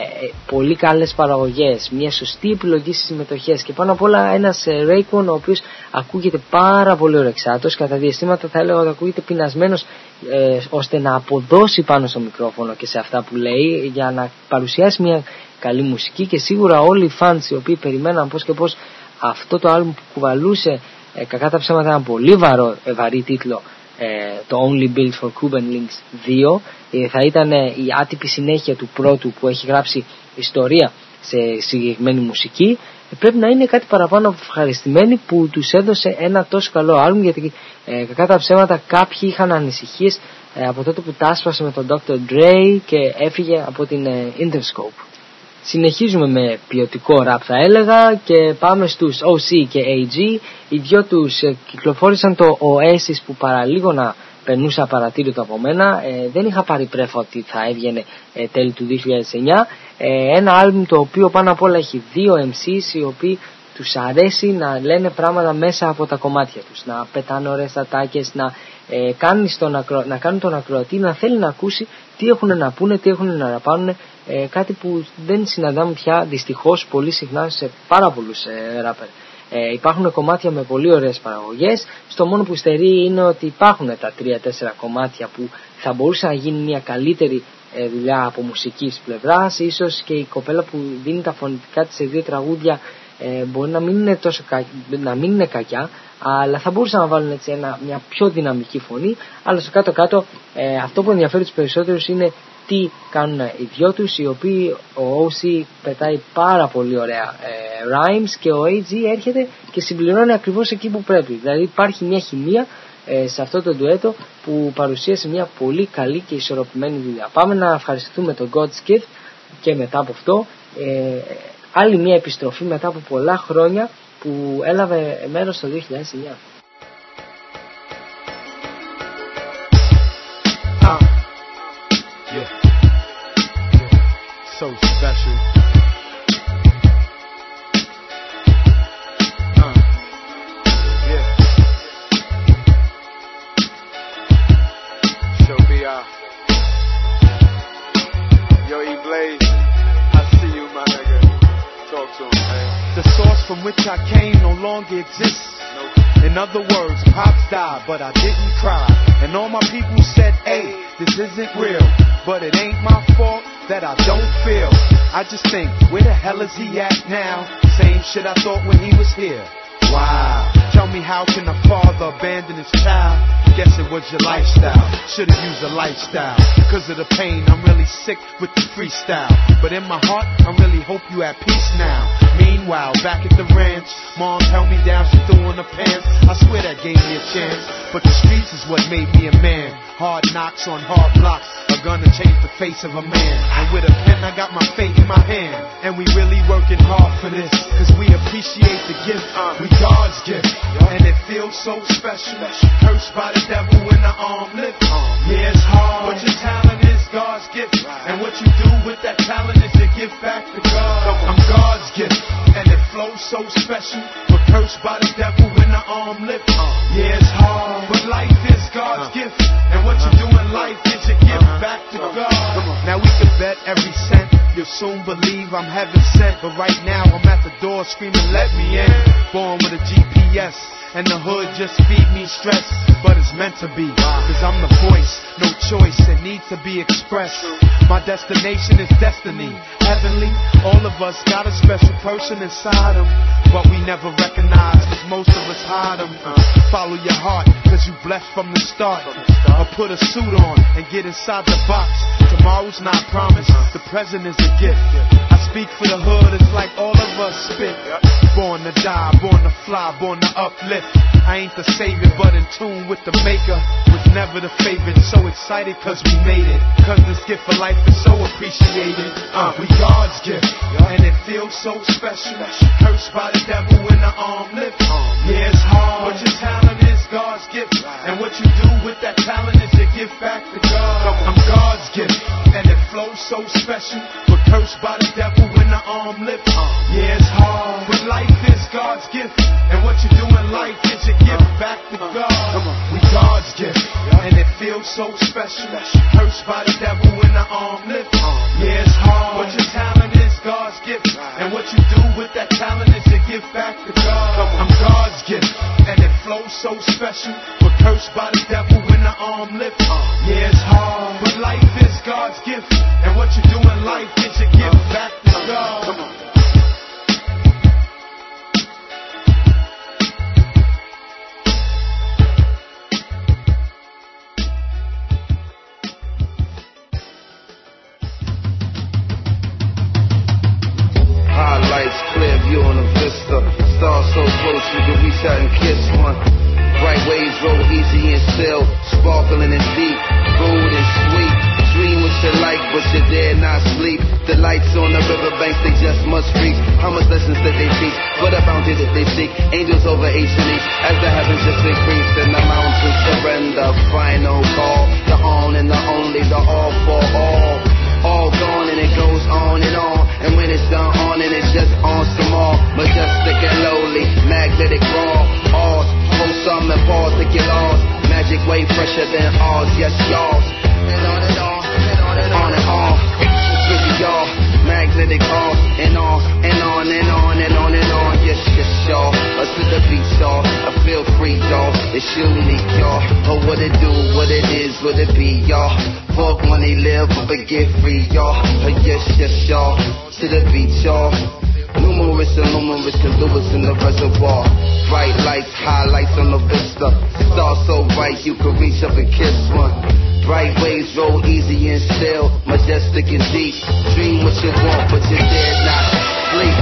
πολύ καλές παραγωγές, μια σωστή επιλογή στις συμμετοχές και πάνω απ' όλα ένας ε, Raycon ο οποίος ακούγεται πάρα πολύ ορεξάτος, κατά διαστήματα θα έλεγα ότι ακούγεται πεινασμένος, ε, ώστε να αποδώσει πάνω στο μικρόφωνο και σε αυτά που λέει για να παρουσιάσει μια καλή μουσική. Και σίγουρα όλοι οι fans οι οποίοι περιμέναν πώς και πώς αυτό το album που κουβαλούσε ε, κακά τα ψέματα ένα πολύ βαρό, ε, βαρύ τίτλο, ε, το Only Built for Cuban Links δύο, ε, θα ήταν ε, η άτυπη συνέχεια του πρώτου που έχει γράψει ιστορία σε συγκεκριμένη μουσική, ε, πρέπει να είναι κάτι παραπάνω ευχαριστημένοι που τους έδωσε ένα τόσο καλό album, γιατί ε, κακά τα ψέματα κάποιοι είχαν ανησυχίες ε, από τότε που τα άσπασε με τον ντόκτορ Dre και έφυγε από την ε, Interscope. Συνεχίζουμε με ποιοτικό rap θα έλεγα και πάμε στους ο σι και έι τζι. Οι δυο τους ε, κυκλοφόρησαν το Oasis που παραλίγο να περνούσε απαρατήρητο από μένα. Ε, δεν είχα πάρει πρέφα ότι θα έβγαινε ε, τέλη του δύο χιλιάδες εννιά. Ε, ένα άλμπουμ το οποίο πάνω απ' όλα έχει δύο εμ σις οι οποίοι τους αρέσει να λένε πράγματα μέσα από τα κομμάτια τους, να πετάνε ωραίες ατάκες, να, ε, κάνουν τον ακρο... να κάνουν τον ακροατή να θέλει να ακούσει τι έχουν να πούνε, τι έχουν να ραπάνουν, ε, κάτι που δεν συναντάμε πια δυστυχώς πολύ συχνά σε πάρα πολλούς ε, ράπερ. Ε, υπάρχουν κομμάτια με πολύ ωραίες παραγωγές, στο μόνο που στερεί είναι ότι υπάρχουν τα τρία τέσσερα κομμάτια που θα μπορούσε να γίνει μια καλύτερη ε, δουλειά από μουσικής πλευράς. Ίσως και η κοπέλα που δίνει τα φωνητικά της σε δύο τραγούδια ε, μπορεί να μην είναι, τόσο κα... να μην είναι κακιά, αλλά θα μπορούσαν να βάλουν έτσι ένα, μια πιο δυναμική φωνή. Αλλά στο κάτω κάτω ε, αυτό που ενδιαφέρει τους περισσότερους είναι τι κάνουν οι δυο τους, οι οποίοι ο ο σι πετάει πάρα πολύ ωραία ε, rhymes και ο έι τζι έρχεται και συμπληρώνει ακριβώς εκεί που πρέπει. Δηλαδή υπάρχει μια χημεία ε, σε αυτό το ντουέτο που παρουσίασε μια πολύ καλή και ισορροπημένη δουλειά. Πάμε να ευχαριστηθούμε τον God's Gift και μετά από αυτό ε, άλλη μια επιστροφή μετά από πολλά χρόνια που έλαβε μέρος το δύο χιλιάδες εννιά. so special. Uh, yeah. Show me out. Yo, E-Blaze, I see you, my nigga. Talk to him, man. The source from which I came no longer exists. Nope. In other words, Pops died, but I didn't cry. And all my people said, hey, this isn't real. But it ain't my fault that I don't feel. I just think, where the hell is he at now? Same shit I thought when he was here. Wow. Tell me, how can a father abandon his child? Guess it was your lifestyle. Should've used a lifestyle. Cause of the pain, I'm really sick with the freestyle. But in my heart, I really hope you at peace now. Meanwhile, back at the ranch, Mom held me down, she threw on her pants. I swear that gave me a chance. But the streets is what made me a man. Hard knocks on hard blocks are gonna change the face of a man. And with a pen, I got my fate in my hand. And we really working hard for this. Cause we appreciate the gift. We God's gift. And it feels so special. Cursed by the devil when the arm lift. Yeah, it's hard, but your talent is God's gift. And what you do with that talent is your gift back to God. I'm God's gift. And it flows so special. But cursed by the devil when the arm lift. Yeah, it's hard, but life is God's gift. And what you do in life is your gift back to God. Now we can bet every cent. You'll soon believe I'm heaven sent. But right now I'm at the door screaming, let me in. Born with a G P S. And the hood just feed me stress. But it's meant to be. Cause I'm the voice. No choice. It needs to be expressed. My destination is destiny. Heavenly. All of us got a special person inside them. But we never recognize. Cause most of us hide them. Follow your heart. Cause you blessed from the start. Or put a suit on and get inside the box. Tomorrow's not promised. The present is a gift. I speak for the hood. It's like all of us spit. Born to die. Born to fly. Born to uplift. I ain't the savior, but in tune with the maker. Was never the favorite, so excited cause we made it. Cause this gift of life is so appreciated. Uh, we God's gift, and it feels so special. Cursed by the devil when the arm lift. Yeah, it's hard, but your talent is God's gift. And what you do with that talent is your gift back to God. I'm God's gift, and it flows so special. But cursed by the devil when the arm lift. Yeah, it's hard, but life is God's gift. And what you do in life is your gift back to God. We God's gift, and it feels so special. Cursed by the devil when the arm lift. Yeah, it's hard, but your talent is God's gift. And what you do with that talent is your gift back to God. I'm God's gift, and it flows so special. But cursed by the devil when the arm lift. Yeah, it's hard, but life is God's gift. And what you do in life is your gift back to God. Come on. Highlights, clear view on the vista. Stars so close you can reach out and kiss one. Bright waves roll easy and still, sparkling and deep, bold and sweet. Dream what you like, but you dare not sleep. The lights on the riverbanks, they just must reach. How much lessons did they teach? What a bounty did they seek? Angels over H and H, as the heavens just increase and the mountains surrender. Final call, the on and the only, the all for all. All gone and it goes on and on. And when it's done on and it's just on some more. Majestic and lowly, magnetic raw. Ours, wholesome and pause to get lost. Magic way fresher than ours, yes y'all. And on and on, and on and on and on. Really y'all, magnetic off and on and on and on and on and on. Yes, yes y'all, us to the beat y'all. I feel free y'all, it's unique y'all. Oh what it do, what it is, what it be y'all. Fuck money, live, but get free, y'all. Uh, yes, yes, y'all. To the beat, y'all. Numerous and numerous can Lewis in the reservoir. Bright lights, highlights on the vista. Stars so bright you can reach up and kiss one. Bright waves roll easy and still, majestic and deep. Dream what you want, but you dare not sleep.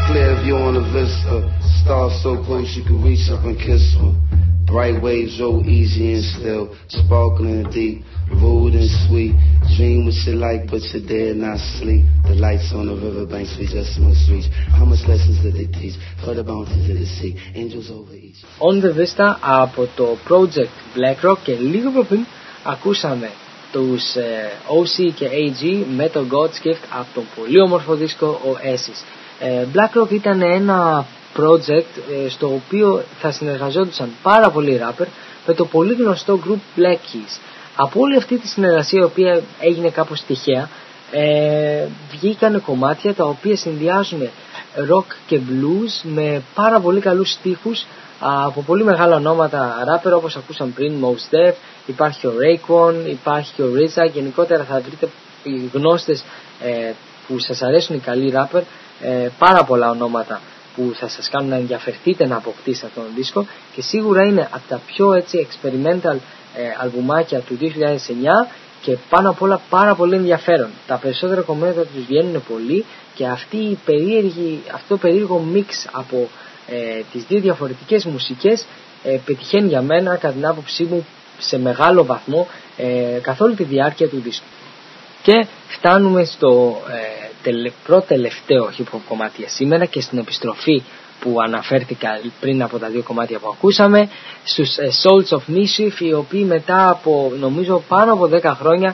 clear view on the vista. Stars so close you can reach up and kiss her. Bright waves roll easy and still, sparkling and deep, rude and sweet. Dream what you like, but you dare not sleep. The lights on the riverbanks we just must reach. How much lessons did they teach? For the bounties of the sea, angels over each. On the Vista από το project BlackRock, και λίγο πιο πριν ακούσαμε τους ε, ο σι και έι τζι με το God's Gift από τον πολύ όμορφο δίσκο Oasis. Ε, BlackRock ήταν ένα project ε, στο οποίο θα συνεργαζόντουσαν πάρα πολλοί rapper με το πολύ γνωστό group Black Keys. Από όλη αυτή τη συνεργασία, η οποία έγινε κάπως τυχαία, ε, βγήκαν κομμάτια τα οποία συνδυάζουν rock και blues με πάρα πολύ καλούς στίχους από πολύ μεγάλα ονόματα rapper, όπως ακούσαμε πριν, Mos Def, υπάρχει ο Raekwon, υπάρχει ο RZA. Γενικότερα θα βρείτε οι γνώστες ε, που σας αρέσουν οι καλοί rapper, ε, πάρα πολλά ονόματα που θα σας κάνουν να ενδιαφερθείτε να αποκτήσετε αυτόν τον δίσκο, και σίγουρα είναι από τα πιο έτσι experimental ε, αλμπουμάκια του δύο χιλιάδες εννιά, και πάνω απ' όλα πάρα πολύ ενδιαφέρον. Τα περισσότερα κομμάτια τους βγαίνουν πολύ, και αυτή η περίεργη, αυτό το περίεργο μίξ από ε, τις δύο διαφορετικές μουσικές ε, πετυχαίνει για μένα, κατά την άποψή μου, σε μεγάλο βαθμό ε, καθ' όλη τη διάρκεια του δίσκου. Και φτάνουμε στο ε, τελε, προτελευταίο hip hop κομμάτι για σήμερα, και στην επιστροφή που αναφέρθηκα πριν από τα δύο κομμάτια που ακούσαμε, στους ε, Souls of Mischief, οι οποίοι μετά από νομίζω πάνω από δέκα χρόνια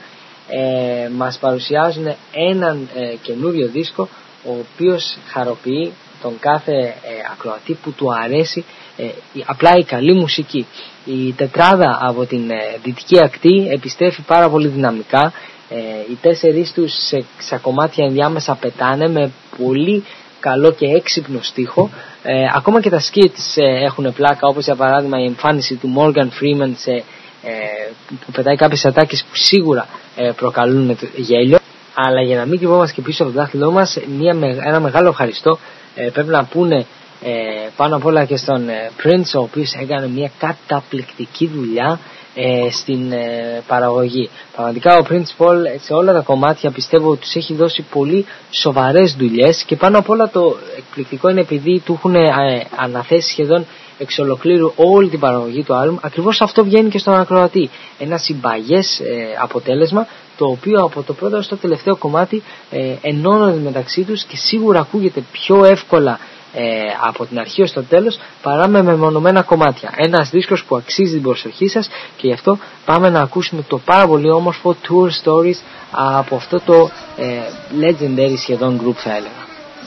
ε, μας παρουσιάζουν έναν ε, καινούριο δίσκο, ο οποίος χαροποιεί τον κάθε ε, ακροατή που του αρέσει ε, απλά η καλή μουσική. Η τετράδα από την ε, δυτική ακτή επιστρέφει πάρα πολύ δυναμικά. Ε, οι τέσσερις τους σε, σε κομμάτια ενδιάμεσα πετάνε με πολύ καλό και έξυπνο στίχο. Ε, ακόμα και τα skits ε, έχουν πλάκα, όπως για παράδειγμα η εμφάνιση του Morgan Freeman σε, ε, που πετάει κάποιες ατάκες που σίγουρα ε, προκαλούν γέλιο. Αλλά για να μην κρυβόμαστε και πίσω από το δάχτυλό μας, μια, ένα μεγάλο ευχαριστώ ε, πρέπει να πούνε ε, πάνω απ' όλα και στον ε, Prince, ο οποίος έκανε μια καταπληκτική δουλειά ε, στην ε, παραγωγή. Πραγματικά ο Prince Paul σε όλα τα κομμάτια πιστεύω τους έχει δώσει πολύ σοβαρές δουλειές, και πάνω απ' όλα το εκπληκτικό είναι επειδή του έχουν ε, αναθέσει σχεδόν εξ ολοκλήρου όλη την παραγωγή του άλμπουμ. Ακριβώς αυτό βγαίνει και στον ακροατή, ένα συμπαγές ε, αποτέλεσμα, το οποίο από το πρώτο στο τελευταίο κομμάτι ε, ενώνονται μεταξύ τους, και σίγουρα ακούγεται πιο εύκολα ε, από την αρχή ως το τέλος παρά με μεμονωμένα κομμάτια. Ένας δίσκος που αξίζει την προσοχή σας, και γι' αυτό πάμε να ακούσουμε το πάρα πολύ όμορφο Tour Stories από αυτό το ε, legendary σχεδόν group, θα έλεγα.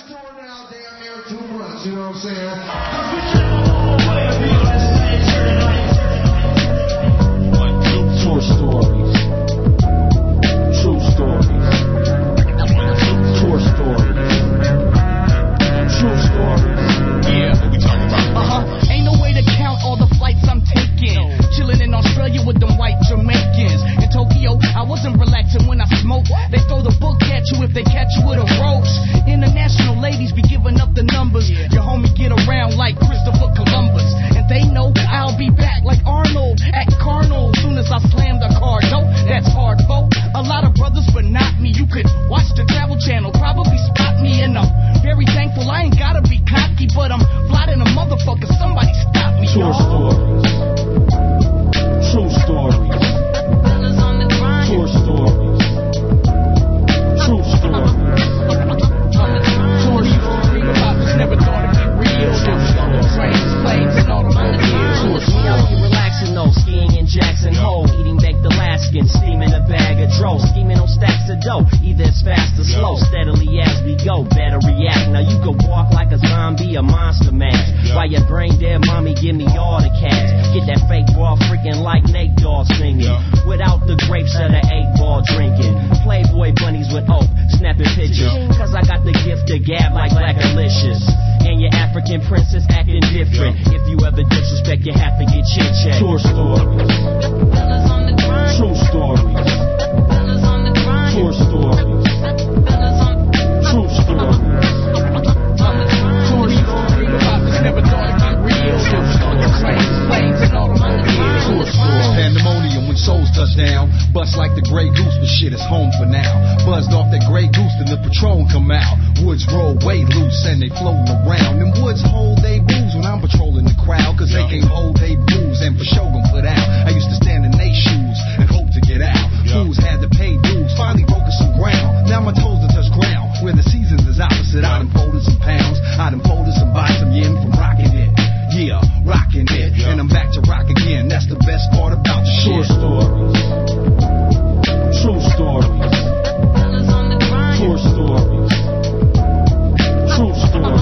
Tour stories, true stories, tour stories, true stories. Yeah, what we talking about? Uh-huh. Ain't no way to count all the flights I'm taking. Chilling in Australia with them white Jamaicans. In Tokyo, I wasn't relaxing when I smoked. They throw the book at you if they catch you with a roach. International ladies be giving up the numbers. Your homie get around like Christopher Columbus. And they know I'll be back like Arnold at Carnal. Soon as I slam the car, no, that's hard, folk. A lot of brothers, but not me. You could watch the Travel Channel, probably spot me. And I'm very thankful. I ain't gotta be cocky, but I'm plotting a motherfucker. Somebody stop me, Tour y'all. stories, true stories, tour stories, true stories. Tour story about this, never thought it'd be real. Trains, planes, and automobiles. I'll be relaxing though, skiing in Jackson Hole, eating baked Alaskan, steaming a bag of dro, scheming on stacks of dough, either it's fast or slow, steadily as we go, better react. Now you can walk like a zombie, a monster mash, while your brain dead mommy give me all the cash. Get that fake ball freaking like Nate Dogg singing, without the grapes of the eight ball drinking, Playboy bunnies with hope, snapping pictures, cause I got the gift to gab like Blackalicious. And your African princess acting different. If you ever disrespect, you have to get chin checked. Tour stories, true stories, tour stories, true stories. Tour story about this, never thought it'd be real. Trains, planes, and automobiles. Pandemonium when souls touch down. Bust like the Grey Goose, but shit is home for now. Buzzed off that Grey Goose, then the Patron come out. Wood woods roll way loose and they floating around. Them woods hold they booze when I'm patrolling the crowd, cause they can't hold they booze and for sure gon' put out. I used to stand in they shoes and hope to get out. Fools had to pay dues, finally broken some ground. Now my toes to touch ground, where the seasons is opposite. I done folded some pounds, I done folded some buy some yen from rocking it. Yeah, rocking it, and I'm back to rock again. That's the best part about the shit. True stories. True stories. True stories. True stories.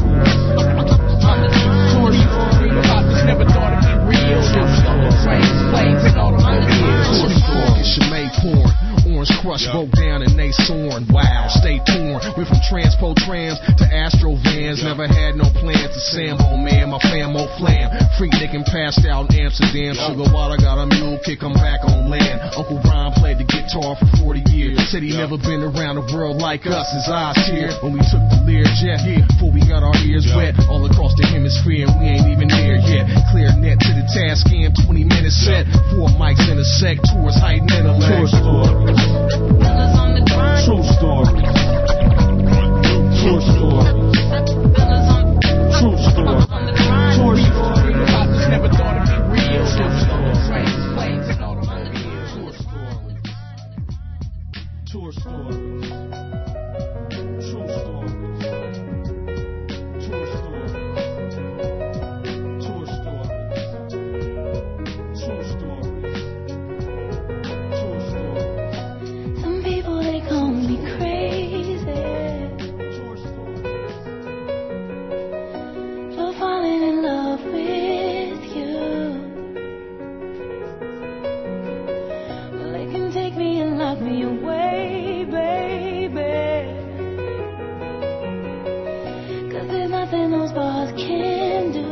True story about this, never thought it'd be real. True story. Trains, planes, and automobiles. True story. Shemay porn. Orange Crush broke down and they soaring. Wow, stay torn. Went from Transpo trams to Astro vans. Never had no plans to Sambo, man. My famo flam. Freak nicking passed out in Amsterdam. Sugar water got a mule kick, I'm back on land. Uncle Ron played the guitar for forty years. Said he never been around the world like us. His eyes teared when we took the Learjet. Before we got our ears wet all across the hemisphere, and we ain't even there yet. Clear net to the task cam, twenty minutes set. Four mics in a sec, tours heightened intellect. True stories. True stories. True stories. True stories. True stories. About this, never thought it'd be real. True story. Trains, planes, and automobiles. True stories. True stories. True stories. True stories. True stories. True stories. True stories. Some people they call me crazy for falling in love with you. Well, they can take me and lock me away, baby, 'cause there's nothing those bars can do.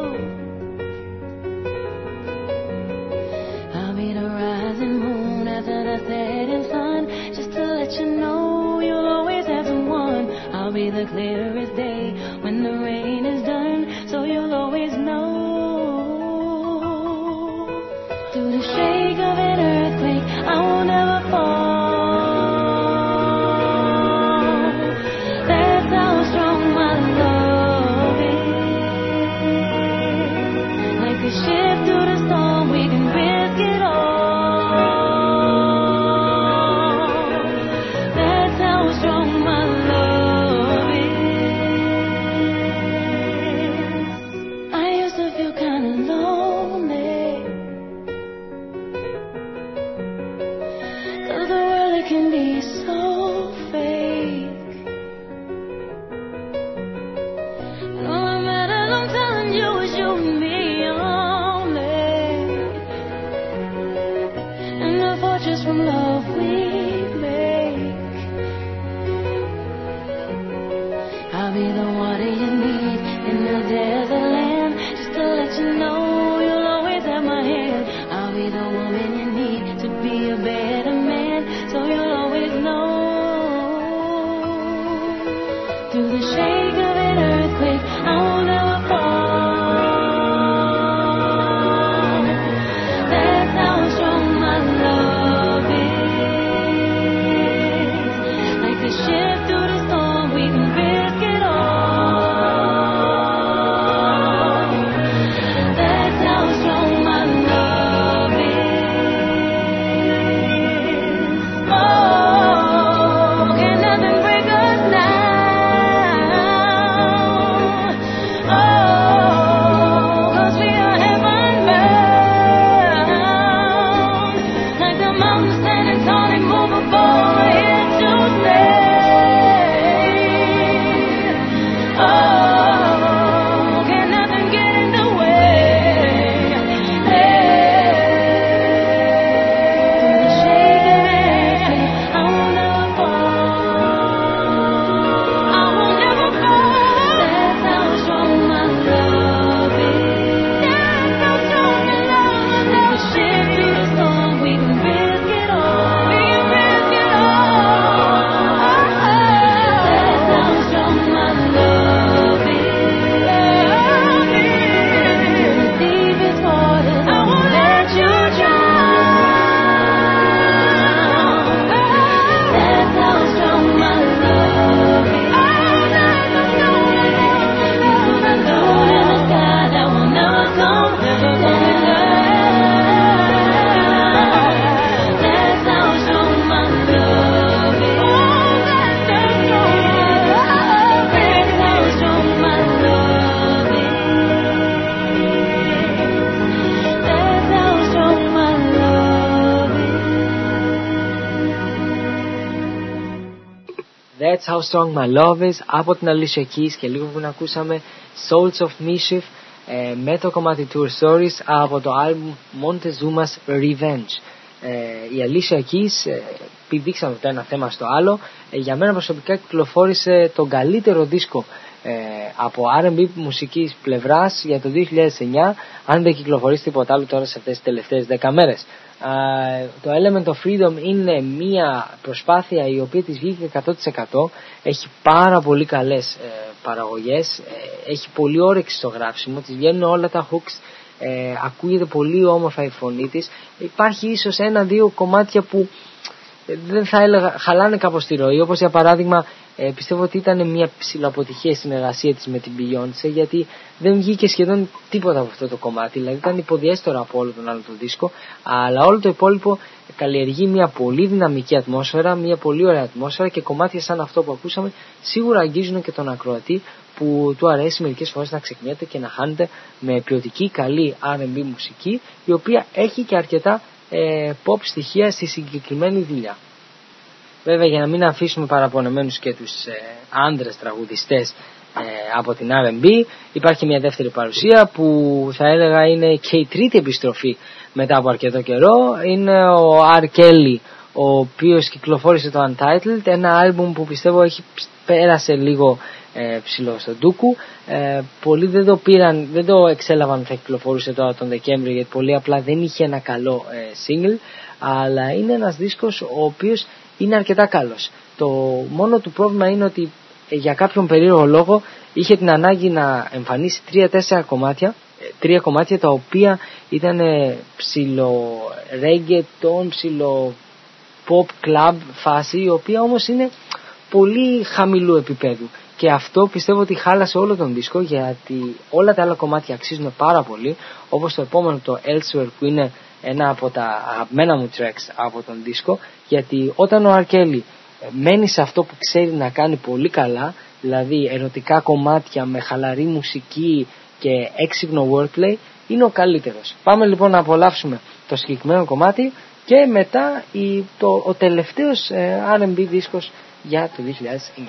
I'll be the rising moon after the setting sun, just to let you know you'll always have someone. I'll be the clearest day when the rain is done, so you'll always know. Through the shake of an earthquake, I won't ever fall. That's how strong my love is. Like a ship through the storm, we can risk it all. That's how strong my love is. I used to feel kinda lonely, 'cause the world it can be so fake. No matter, I'm telling you, it's you and me only. And the fortress from love we make. I'll be the water you need in the desert land, just to let you know you'll always have my hand. I'll be the woman you need to be a better man, so you'll always know. Through the shake of an earthquake, I won't ever fall. That's how strong my love is. Like a ship through the storm, we can risk it all. That's How Strong My Love Is από την Alicia Keys, και λίγο που ακούσαμε Souls of Mischief ε, με το κομμάτι Tour Stories από το album Montezuma's Revenge. Ε, η Alicia Keys, ε, πηδήξαμε το ένα θέμα στο άλλο, ε, για μένα προσωπικά κυκλοφόρησε τον καλύτερο δίσκο ε, από αρ εν μπι μουσικής πλευράς για το δύο χιλιάδες εννιά, αν δεν κυκλοφορήσει τίποτα άλλο τώρα σε αυτές τις τελευταίες δέκα μέρες. Uh, το Element of Freedom είναι μια προσπάθεια η οποία της βγήκε εκατό τοις εκατό, έχει πάρα πολύ καλές ε, παραγωγές, ε, έχει πολύ όρεξη στο γράψιμο, της βγαίνουν όλα τα hooks, ε, ακούγεται πολύ όμορφα η φωνή της. Υπάρχει ίσως ένα-δύο κομμάτια που δεν θα έλεγα χαλάνε κάπως τη ροή, όπως για παράδειγμα ε, πιστεύω ότι ήταν μια ψηλοαποτυχία η συνεργασία της με την Beyoncé, γιατί δεν βγήκε σχεδόν τίποτα από αυτό το κομμάτι, δηλαδή ήταν υποδιέστερα από όλο τον άλλο το δίσκο, αλλά όλο το υπόλοιπο καλλιεργεί μια πολύ δυναμική ατμόσφαιρα, μια πολύ ωραία ατμόσφαιρα, και κομμάτια σαν αυτό που ακούσαμε σίγουρα αγγίζουν και τον ακροατή που του αρέσει μερικές φορές να ξεχνιέται και να χάνεται με ποιοτική καλή αρ εν μπι μουσική, η οποία έχει και αρκετά ε, pop στοιχεία στη συγκεκριμένη δουλειά. Βέβαια, για να μην αφήσουμε παραπονεμένους και τους ε, άντρες τραγουδιστές ε, από την αρ εν μπι, υπάρχει μια δεύτερη παρουσία που θα έλεγα είναι και η τρίτη επιστροφή μετά από αρκετό καιρό. Είναι ο R. Kelly, ο οποίος κυκλοφόρησε το Untitled, ένα άλμπουμ που πιστεύω έχει πέρασε λίγο ε, ψηλό στον ντούκου. Ε, πολλοί δεν το πήραν, δεν το εξέλαβαν ότι θα κυκλοφορούσε τώρα τον Δεκέμβριο, γιατί πολύ απλά δεν είχε ένα καλό ε, single, αλλά είναι ένας δίσκος ο οποίος είναι αρκετά καλός. Το μόνο του πρόβλημα είναι ότι ε, για κάποιον περίεργο λόγο είχε την ανάγκη να εμφανίσει τρία-τέσσερα κομμάτια, ε, τρία κομμάτια τα οποία ήταν ε, ψηλο reggaeton, ψηλο pop club φάση, η οποία όμως είναι πολύ χαμηλού επίπεδου, και αυτό πιστεύω ότι χάλασε όλο τον δίσκο, γιατί όλα τα άλλα κομμάτια αξίζουν πάρα πολύ, όπως το επόμενο, το Elsewhere, που είναι ένα από τα αγαπημένα μου tracks από τον δίσκο, γιατί όταν ο R. Kelly μένει σε αυτό που ξέρει να κάνει πολύ καλά, δηλαδή ερωτικά κομμάτια με χαλαρή μουσική και έξυπνο wordplay, είναι ο καλύτερος. Πάμε λοιπόν να απολαύσουμε το συγκεκριμένο κομμάτι και μετά η, το, ο τελευταίος ε, αρ εν μπι δίσκος για το δύο χιλιάδες εννιά.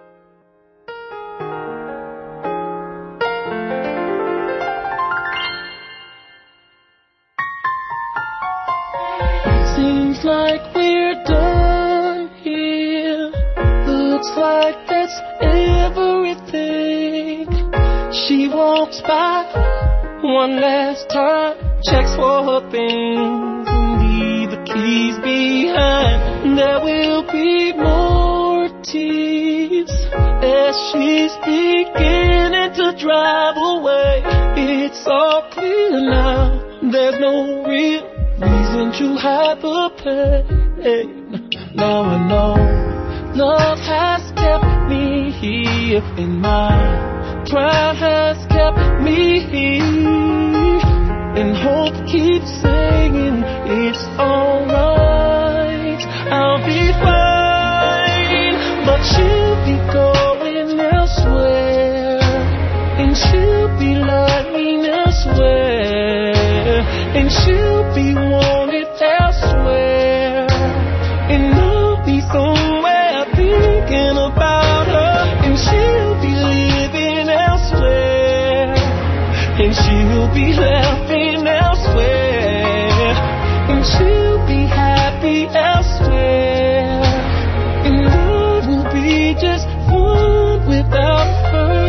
Seems like we're done here. Looks like that's everything. She walks by one last time, checks for her things, and leave the keys behind. There will be more tears as she's beginning to drive away. It's all clear now, there's no real reason to hide the pain. Now I know love has kept me here, and my pride has kept me here, and hope keeps saying it's alright, I'll be fine. But she'll be going elsewhere, and she'll be lying elsewhere, and she'll be wanted elsewhere, and I'll be somewhere thinking about her, and she'll be living elsewhere, and she'll be laughing elsewhere, and she'll be happy elsewhere, and I will be just one without her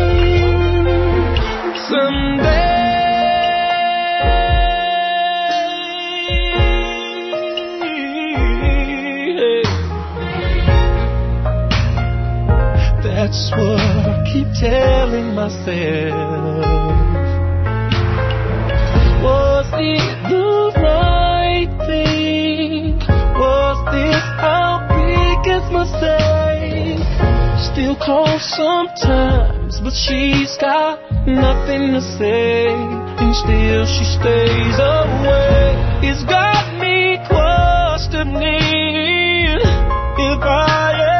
someday. That's what I keep telling myself. Was it the right thing? Was this our biggest mistake? Still call sometimes, but she's got nothing to say, and still she stays away. It's got me questioning if I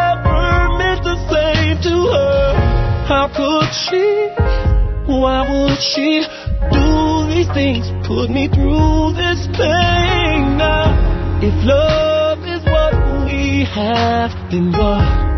to her. How could she? Why would she do these things? Put me through this pain now. If love is what we have, then what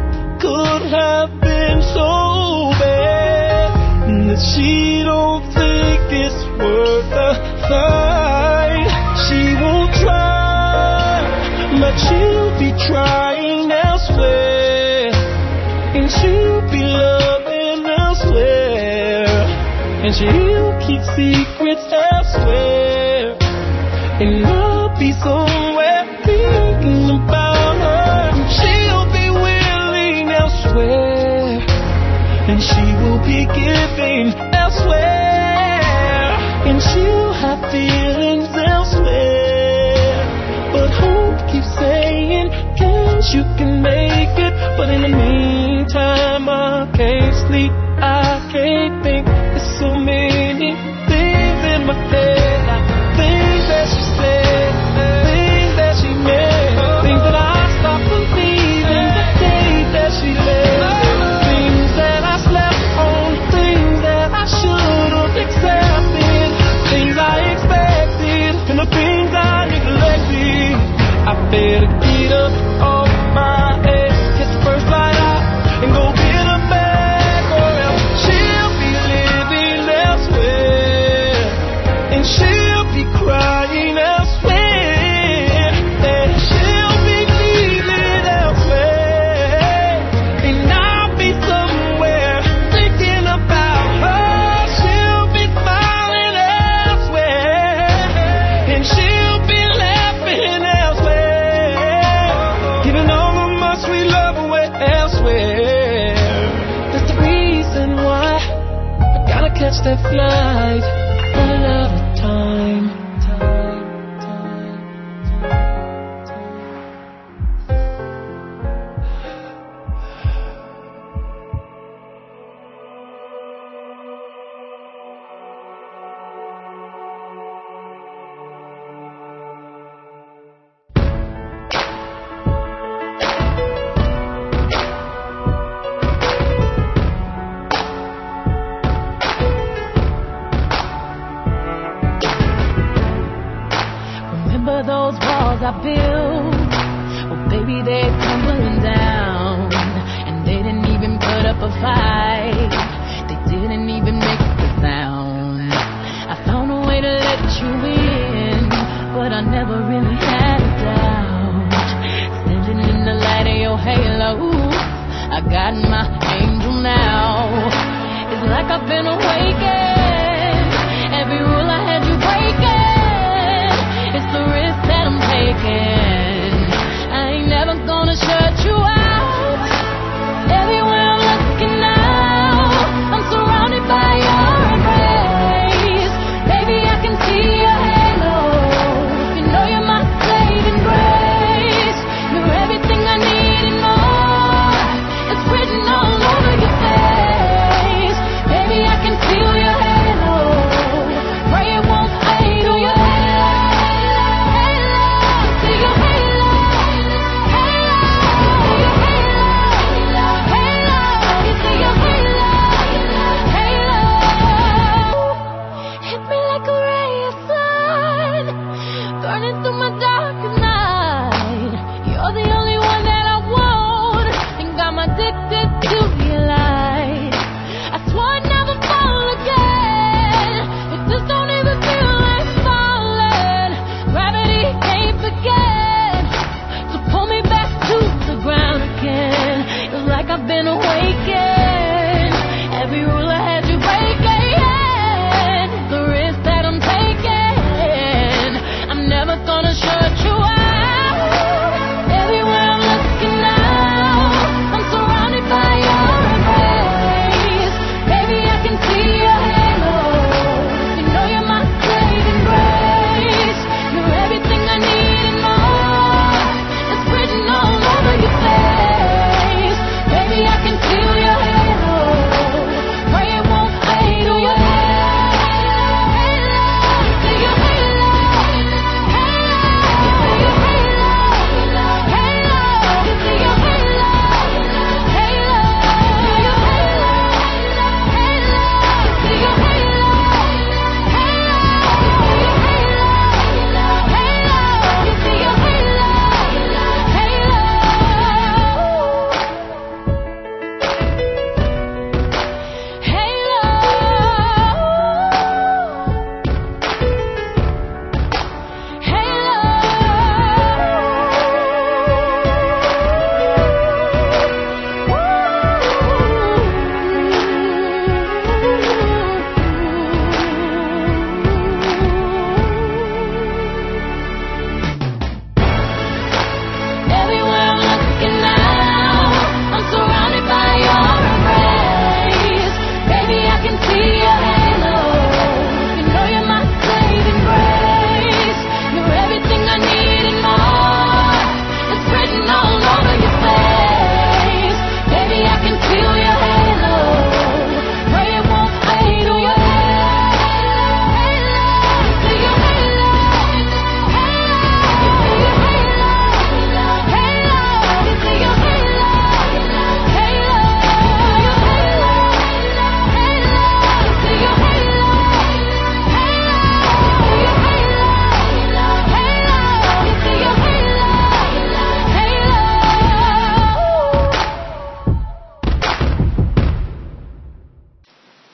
could have been so bad that she don't think it's worth a fight. She won't try, but she'll be trying elsewhere, and she'll be loving elsewhere, and she'll keep secrets elsewhere, and I'll be somewhere thinking about her. She'll be willing elsewhere, and she will be giving elsewhere, and she'll have feelings elsewhere. But hope keeps saying, yes, you can make it. But in the meantime, I can't sleep, I can't think. There's so many things in my head, things that she said, things that she meant, things that I stopped believing the day that she left, things that I slept on, things that I should have accepted, things I expected, and the things I neglected. I better get up off my head, catch the first light out, and go get her back, or else she'll be living elsewhere, and she'll be crying elsewhere, and she'll be leaving elsewhere, and I'll be somewhere thinking about her. She'll be smiling elsewhere, and she'll be laughing elsewhere, giving all of my sweet love away elsewhere. That's the reason why I gotta catch that flight another time. Remember those walls I built? Oh, baby, they're tumbling down. And they didn't even put up a fight. They didn't even make a sound. I found a way to let you in, but I never really had a doubt. Standing in the light of your halo, I got my angel now. It's like I've been awakened. Every rule I had you breaking, it's the risk that I'm taking. I ain't never gonna shut you out. Everywhere I'm looking now, I'm surrounded by your embrace. Baby, I can see your halo. You know you're my saving grace. You're everything I need and more. It's written all over your face. Baby, I can feel your halo. Pray it won't fade on your halo. See your halo. You see your halo. Hit me like a ray of sun, burning through my darkest night. You're the only one that I want, and I'm addicted to your light. I swore I'd never fall again, but this don't even feel like falling. Gravity can't begin to pull me back to the ground again. It's like I've been awakened. Every rule I had you breaking, the risk that I'm taking. I'm never gonna shut you out. Everywhere I'm looking now, I'm surrounded by your embrace. Baby, I can see your halo. You know you're my saving grace. You're everything I need and more. It's written all over your face. Baby, I can feel your halo. Pray it won't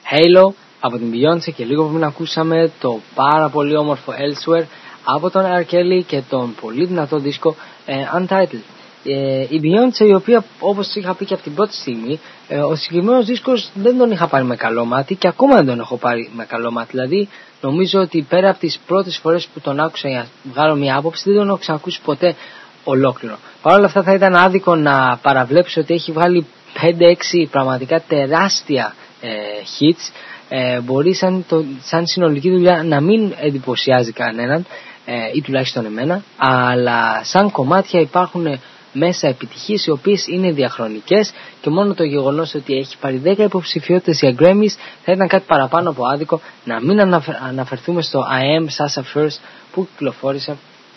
Halo από την Beyoncé και λίγο πριν ακούσαμε το πάρα πολύ όμορφο Elsewhere από τον R. Kelly και τον πολύ δυνατό δίσκο ε, Untitled. Ε, η Beyoncé, η οποία όπως είχα πει και από την πρώτη στιγμή, ε, ο συγκεκριμένος δίσκος δεν τον είχα πάρει με καλό μάτι και ακόμα δεν τον έχω πάρει με καλό μάτι. Δηλαδή νομίζω ότι πέρα από τις πρώτες φορές που τον άκουσα για να βγάλω μια άποψη δεν τον έχω ξανακούσει ποτέ ολόκληρο. Παρ' όλα αυτά θα ήταν άδικο να παραβλέψω ότι έχει βγάλει πέντε έξι πραγματικά τεράστια ε, hits. Ε, μπορεί σαν, το, σαν συνολική δουλειά να μην εντυπωσιάζει κανέναν ε, ή τουλάχιστον εμένα, αλλά σαν κομμάτια υπάρχουν μέσα επιτυχίες οι οποίες είναι διαχρονικές και μόνο το γεγονός ότι έχει πάρει δέκα υποψηφιότητες για Grammys θα ήταν κάτι παραπάνω από άδικο να μην αναφε, αναφερθούμε στο I Am Sasha First που κυκλοφόρησε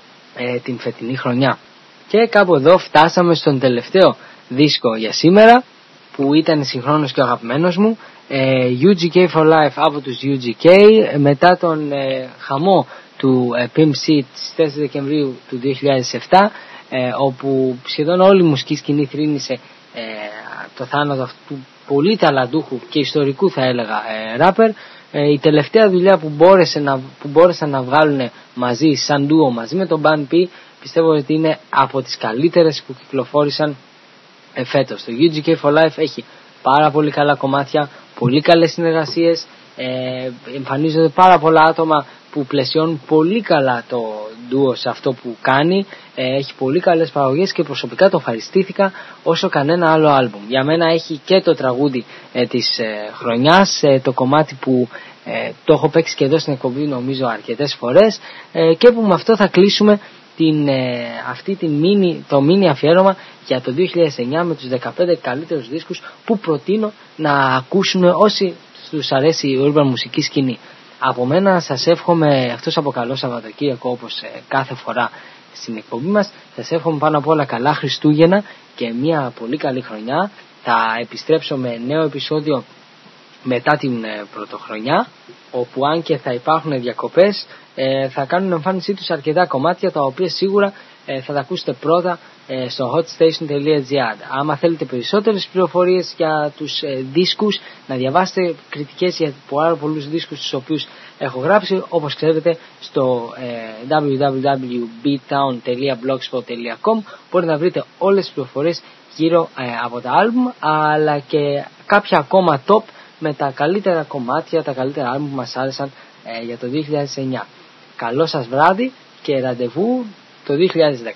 ε, την φετινή χρονιά. Και κάπου εδώ φτάσαμε στον τελευταίο δίσκο για σήμερα που ήταν συγχρόνως και ο αγαπημένος μου, ε, γιου τζι κέι for Life από τους γιου τζι κέι, μετά τον ε, χαμό του ε, Pimp C στις τέσσερις Δεκεμβρίου του δύο χιλιάδες επτά, ε, όπου σχεδόν όλη η μουσική σκηνή θρήνησε ε, το θάνατο αυτού του πολύ ταλαντούχου και ιστορικού θα έλεγα ε, ράπερ. Ε, η τελευταία δουλειά που, μπόρεσε να, που μπόρεσαν να βγάλουν μαζί σαν ντουο μαζί με τον Bun P πιστεύω ότι είναι από τις καλύτερες που κυκλοφόρησαν ε, φέτος. Το γιου τζι κέι for Life έχει πάρα πολύ καλά κομμάτια, πολύ καλές συνεργασίες, ε, εμφανίζονται πάρα πολλά άτομα που πλαισιώνουν πολύ καλά το ντουο σε αυτό που κάνει, ε, έχει πολύ καλές παραγωγές και προσωπικά το ευχαριστήθηκα όσο κανένα άλλο άλμπουμ. Για μένα έχει και το τραγούδι ε, της ε, χρονιάς, ε, το κομμάτι που ε, το έχω παίξει και εδώ στην εκπομπή νομίζω αρκετές φορές ε, και που με αυτό θα κλείσουμε την, ε, αυτή την mini, το mini αφιέρωμα για το δύο χιλιάδες εννιά με τους δεκαπέντε καλύτερους δίσκους που προτείνω να ακούσουν όσοι τους αρέσει η urban μουσική σκηνή. Από μένα σας εύχομαι, αυτός από καλό Σαββατοκύριακο όπως ε, κάθε φορά στην εκπομπή μας, σας εύχομαι πάνω απ' όλα καλά Χριστούγεννα και μια πολύ καλή χρονιά. Θα επιστρέψω με νέο επεισόδιο μετά την ε, πρωτοχρονιά, όπου αν και θα υπάρχουν διακοπές ε, θα κάνουν εμφάνισή τους αρκετά κομμάτια τα οποία σίγουρα ε, θα τα ακούσετε πρώτα ε, στο hotstation τελεία gr. Άμα θέλετε περισσότερες πληροφορίες για τους ε, δίσκους, να διαβάσετε κριτικές για πάρα πολλούς δίσκους τους οποίους έχω γράψει, όπως ξέρετε στο ε, double-u double-u double-u τελεία beattown τελεία blogspot τελεία com μπορείτε να βρείτε όλες τις πληροφορίες γύρω ε, από τα άλμπουμ, αλλά και κάποια ακόμα top με τα καλύτερα κομμάτια, τα καλύτερα άλμπουμ που μας άρεσαν ε, για το δύο χιλιάδες εννιά. Καλό σας βράδυ και ραντεβού το δύο χιλιάδες δέκα.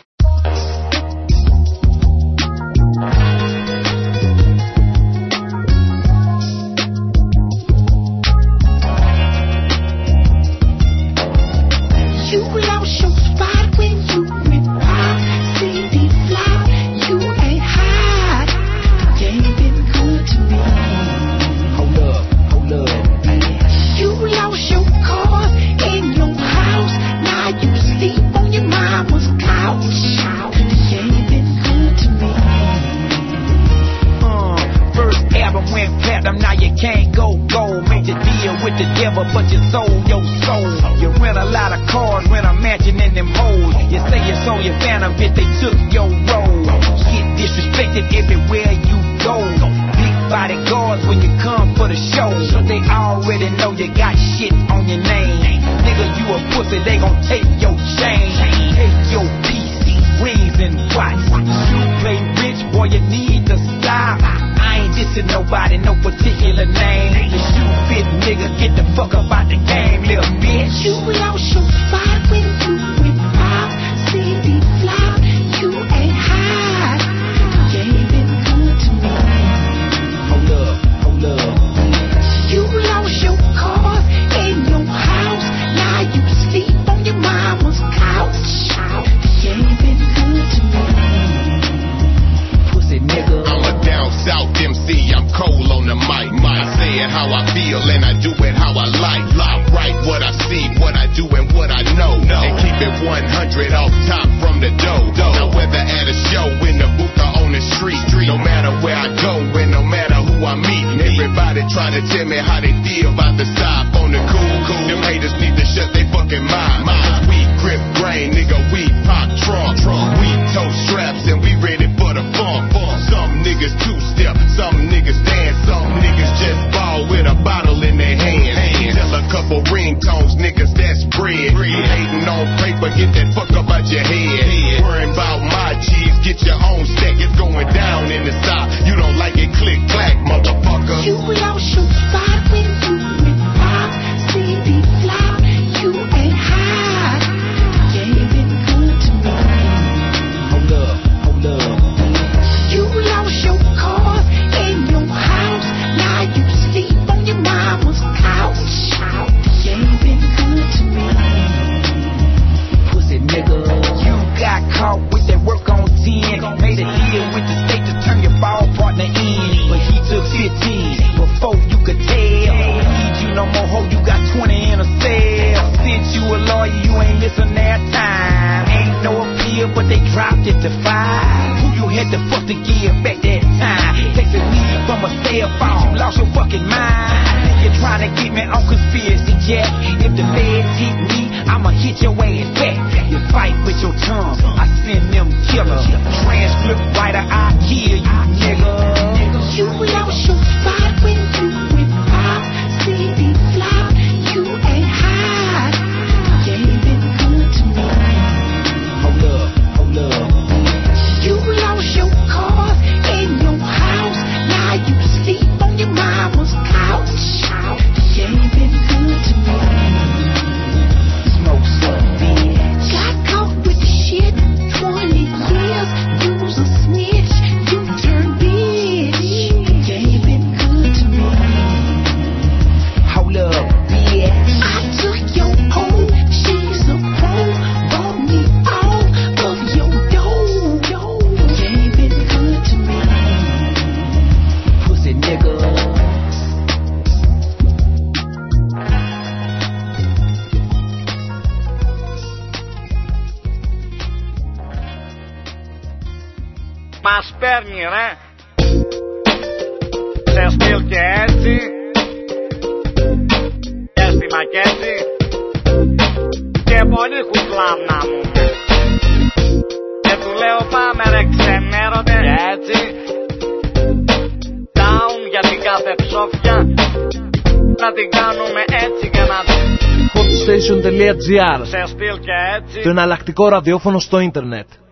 But you sold your soul. You rent a lot of cars, rent a mansion in them hoes. You say you sold your phantom, bitch, they took your role. Get disrespected everywhere you go. Big bodyguards when you come for the show. So they already know you got shit on your name. Nigga, you a pussy, they gon' take your chain. Take your P C, rings and watch. You play rich, boy, you need to stop. I ain't dissing nobody, no particular name. The shoe fit nigga, get the fuck up out the game, little bitch. You lost your spot when you went pop. C D flop, you ain't hot. You ain't been good to me. Hold up, hold up. You lost your car in your house. Now you sleep on your mama's couch. You ain't been good to me. Pussy nigga. I'm a down south M C, I'm cold on the mic. I say it how I feel and I do it how I like. I write what I see, what I do and what I know. And keep it one hundred off top from the dough. Now whether at a show, in the booth or on the street, no matter where I go and no matter who I meet, everybody trying to tell me how they feel about the stop on the cool, cool. Them haters need to shut they fucking mind. We grip grain, nigga, we pop trunk. We toe straps and we ready for the funk. Some niggas two-step, some niggas dance, some niggas just ball with a body. get that fuck up out your head. Worrying about my cheese, get your own stack. It's going down in the south. You don't like it, click clack, motherfucker. You lost your spot when you went pop, C D flop. You ain't hot. You ain't been good to me. Hold up, hold up. You lost your cars in your house. Now you sleep on your mama's couch. You ain't been good to me. Pussy nigga, you got caught with that work on ten. Made a deal with the state to turn your ball partner in, but he took fifteen before you could tell. Need you no more, ho, you got twenty in a cell. Since you a lawyer, you ain't missing that time. Ain't no appeal, but they dropped it to five. Who you had to fuck to give back that time? Take the lead from a cell phone, you lost your fucking mind. You're trying to get me on conspiracy, Jack. If the feds hit me, I'ma hit your ass back. You fight with your tongue, I send them killers. Transcript writer, I kill you, nigga. You lost your spot when you went pop, C D flop. You ain't hot. You ain't been good to me. Hold up, hold up. You lost your cars in your house. Now you sleep on your mama's couch. You ain't been good to me. Smoke some, bitch. Got caught with the shit. Twenty years. You was a snitch. You turned bitch. You ain't been good to me. Hold up, bitch. I took your hoe. She's a pro. Bought me all of your dough. You ain't been good to me. Pussy nigga. Μας παίρνει ρε. Σε στυλ και έτσι. Και στη μακέτη. Και πολύ χουκλάμνα μου. Και του λέω πάμε ρε ξενέρωτε. Και έτσι. Down για την κάθε ψόφια. Να την κάνουμε έτσι και να την. hotstation.gr. Σε στυλ και έτσι. Το εναλλακτικό ραδιόφωνο στο ίντερνετ.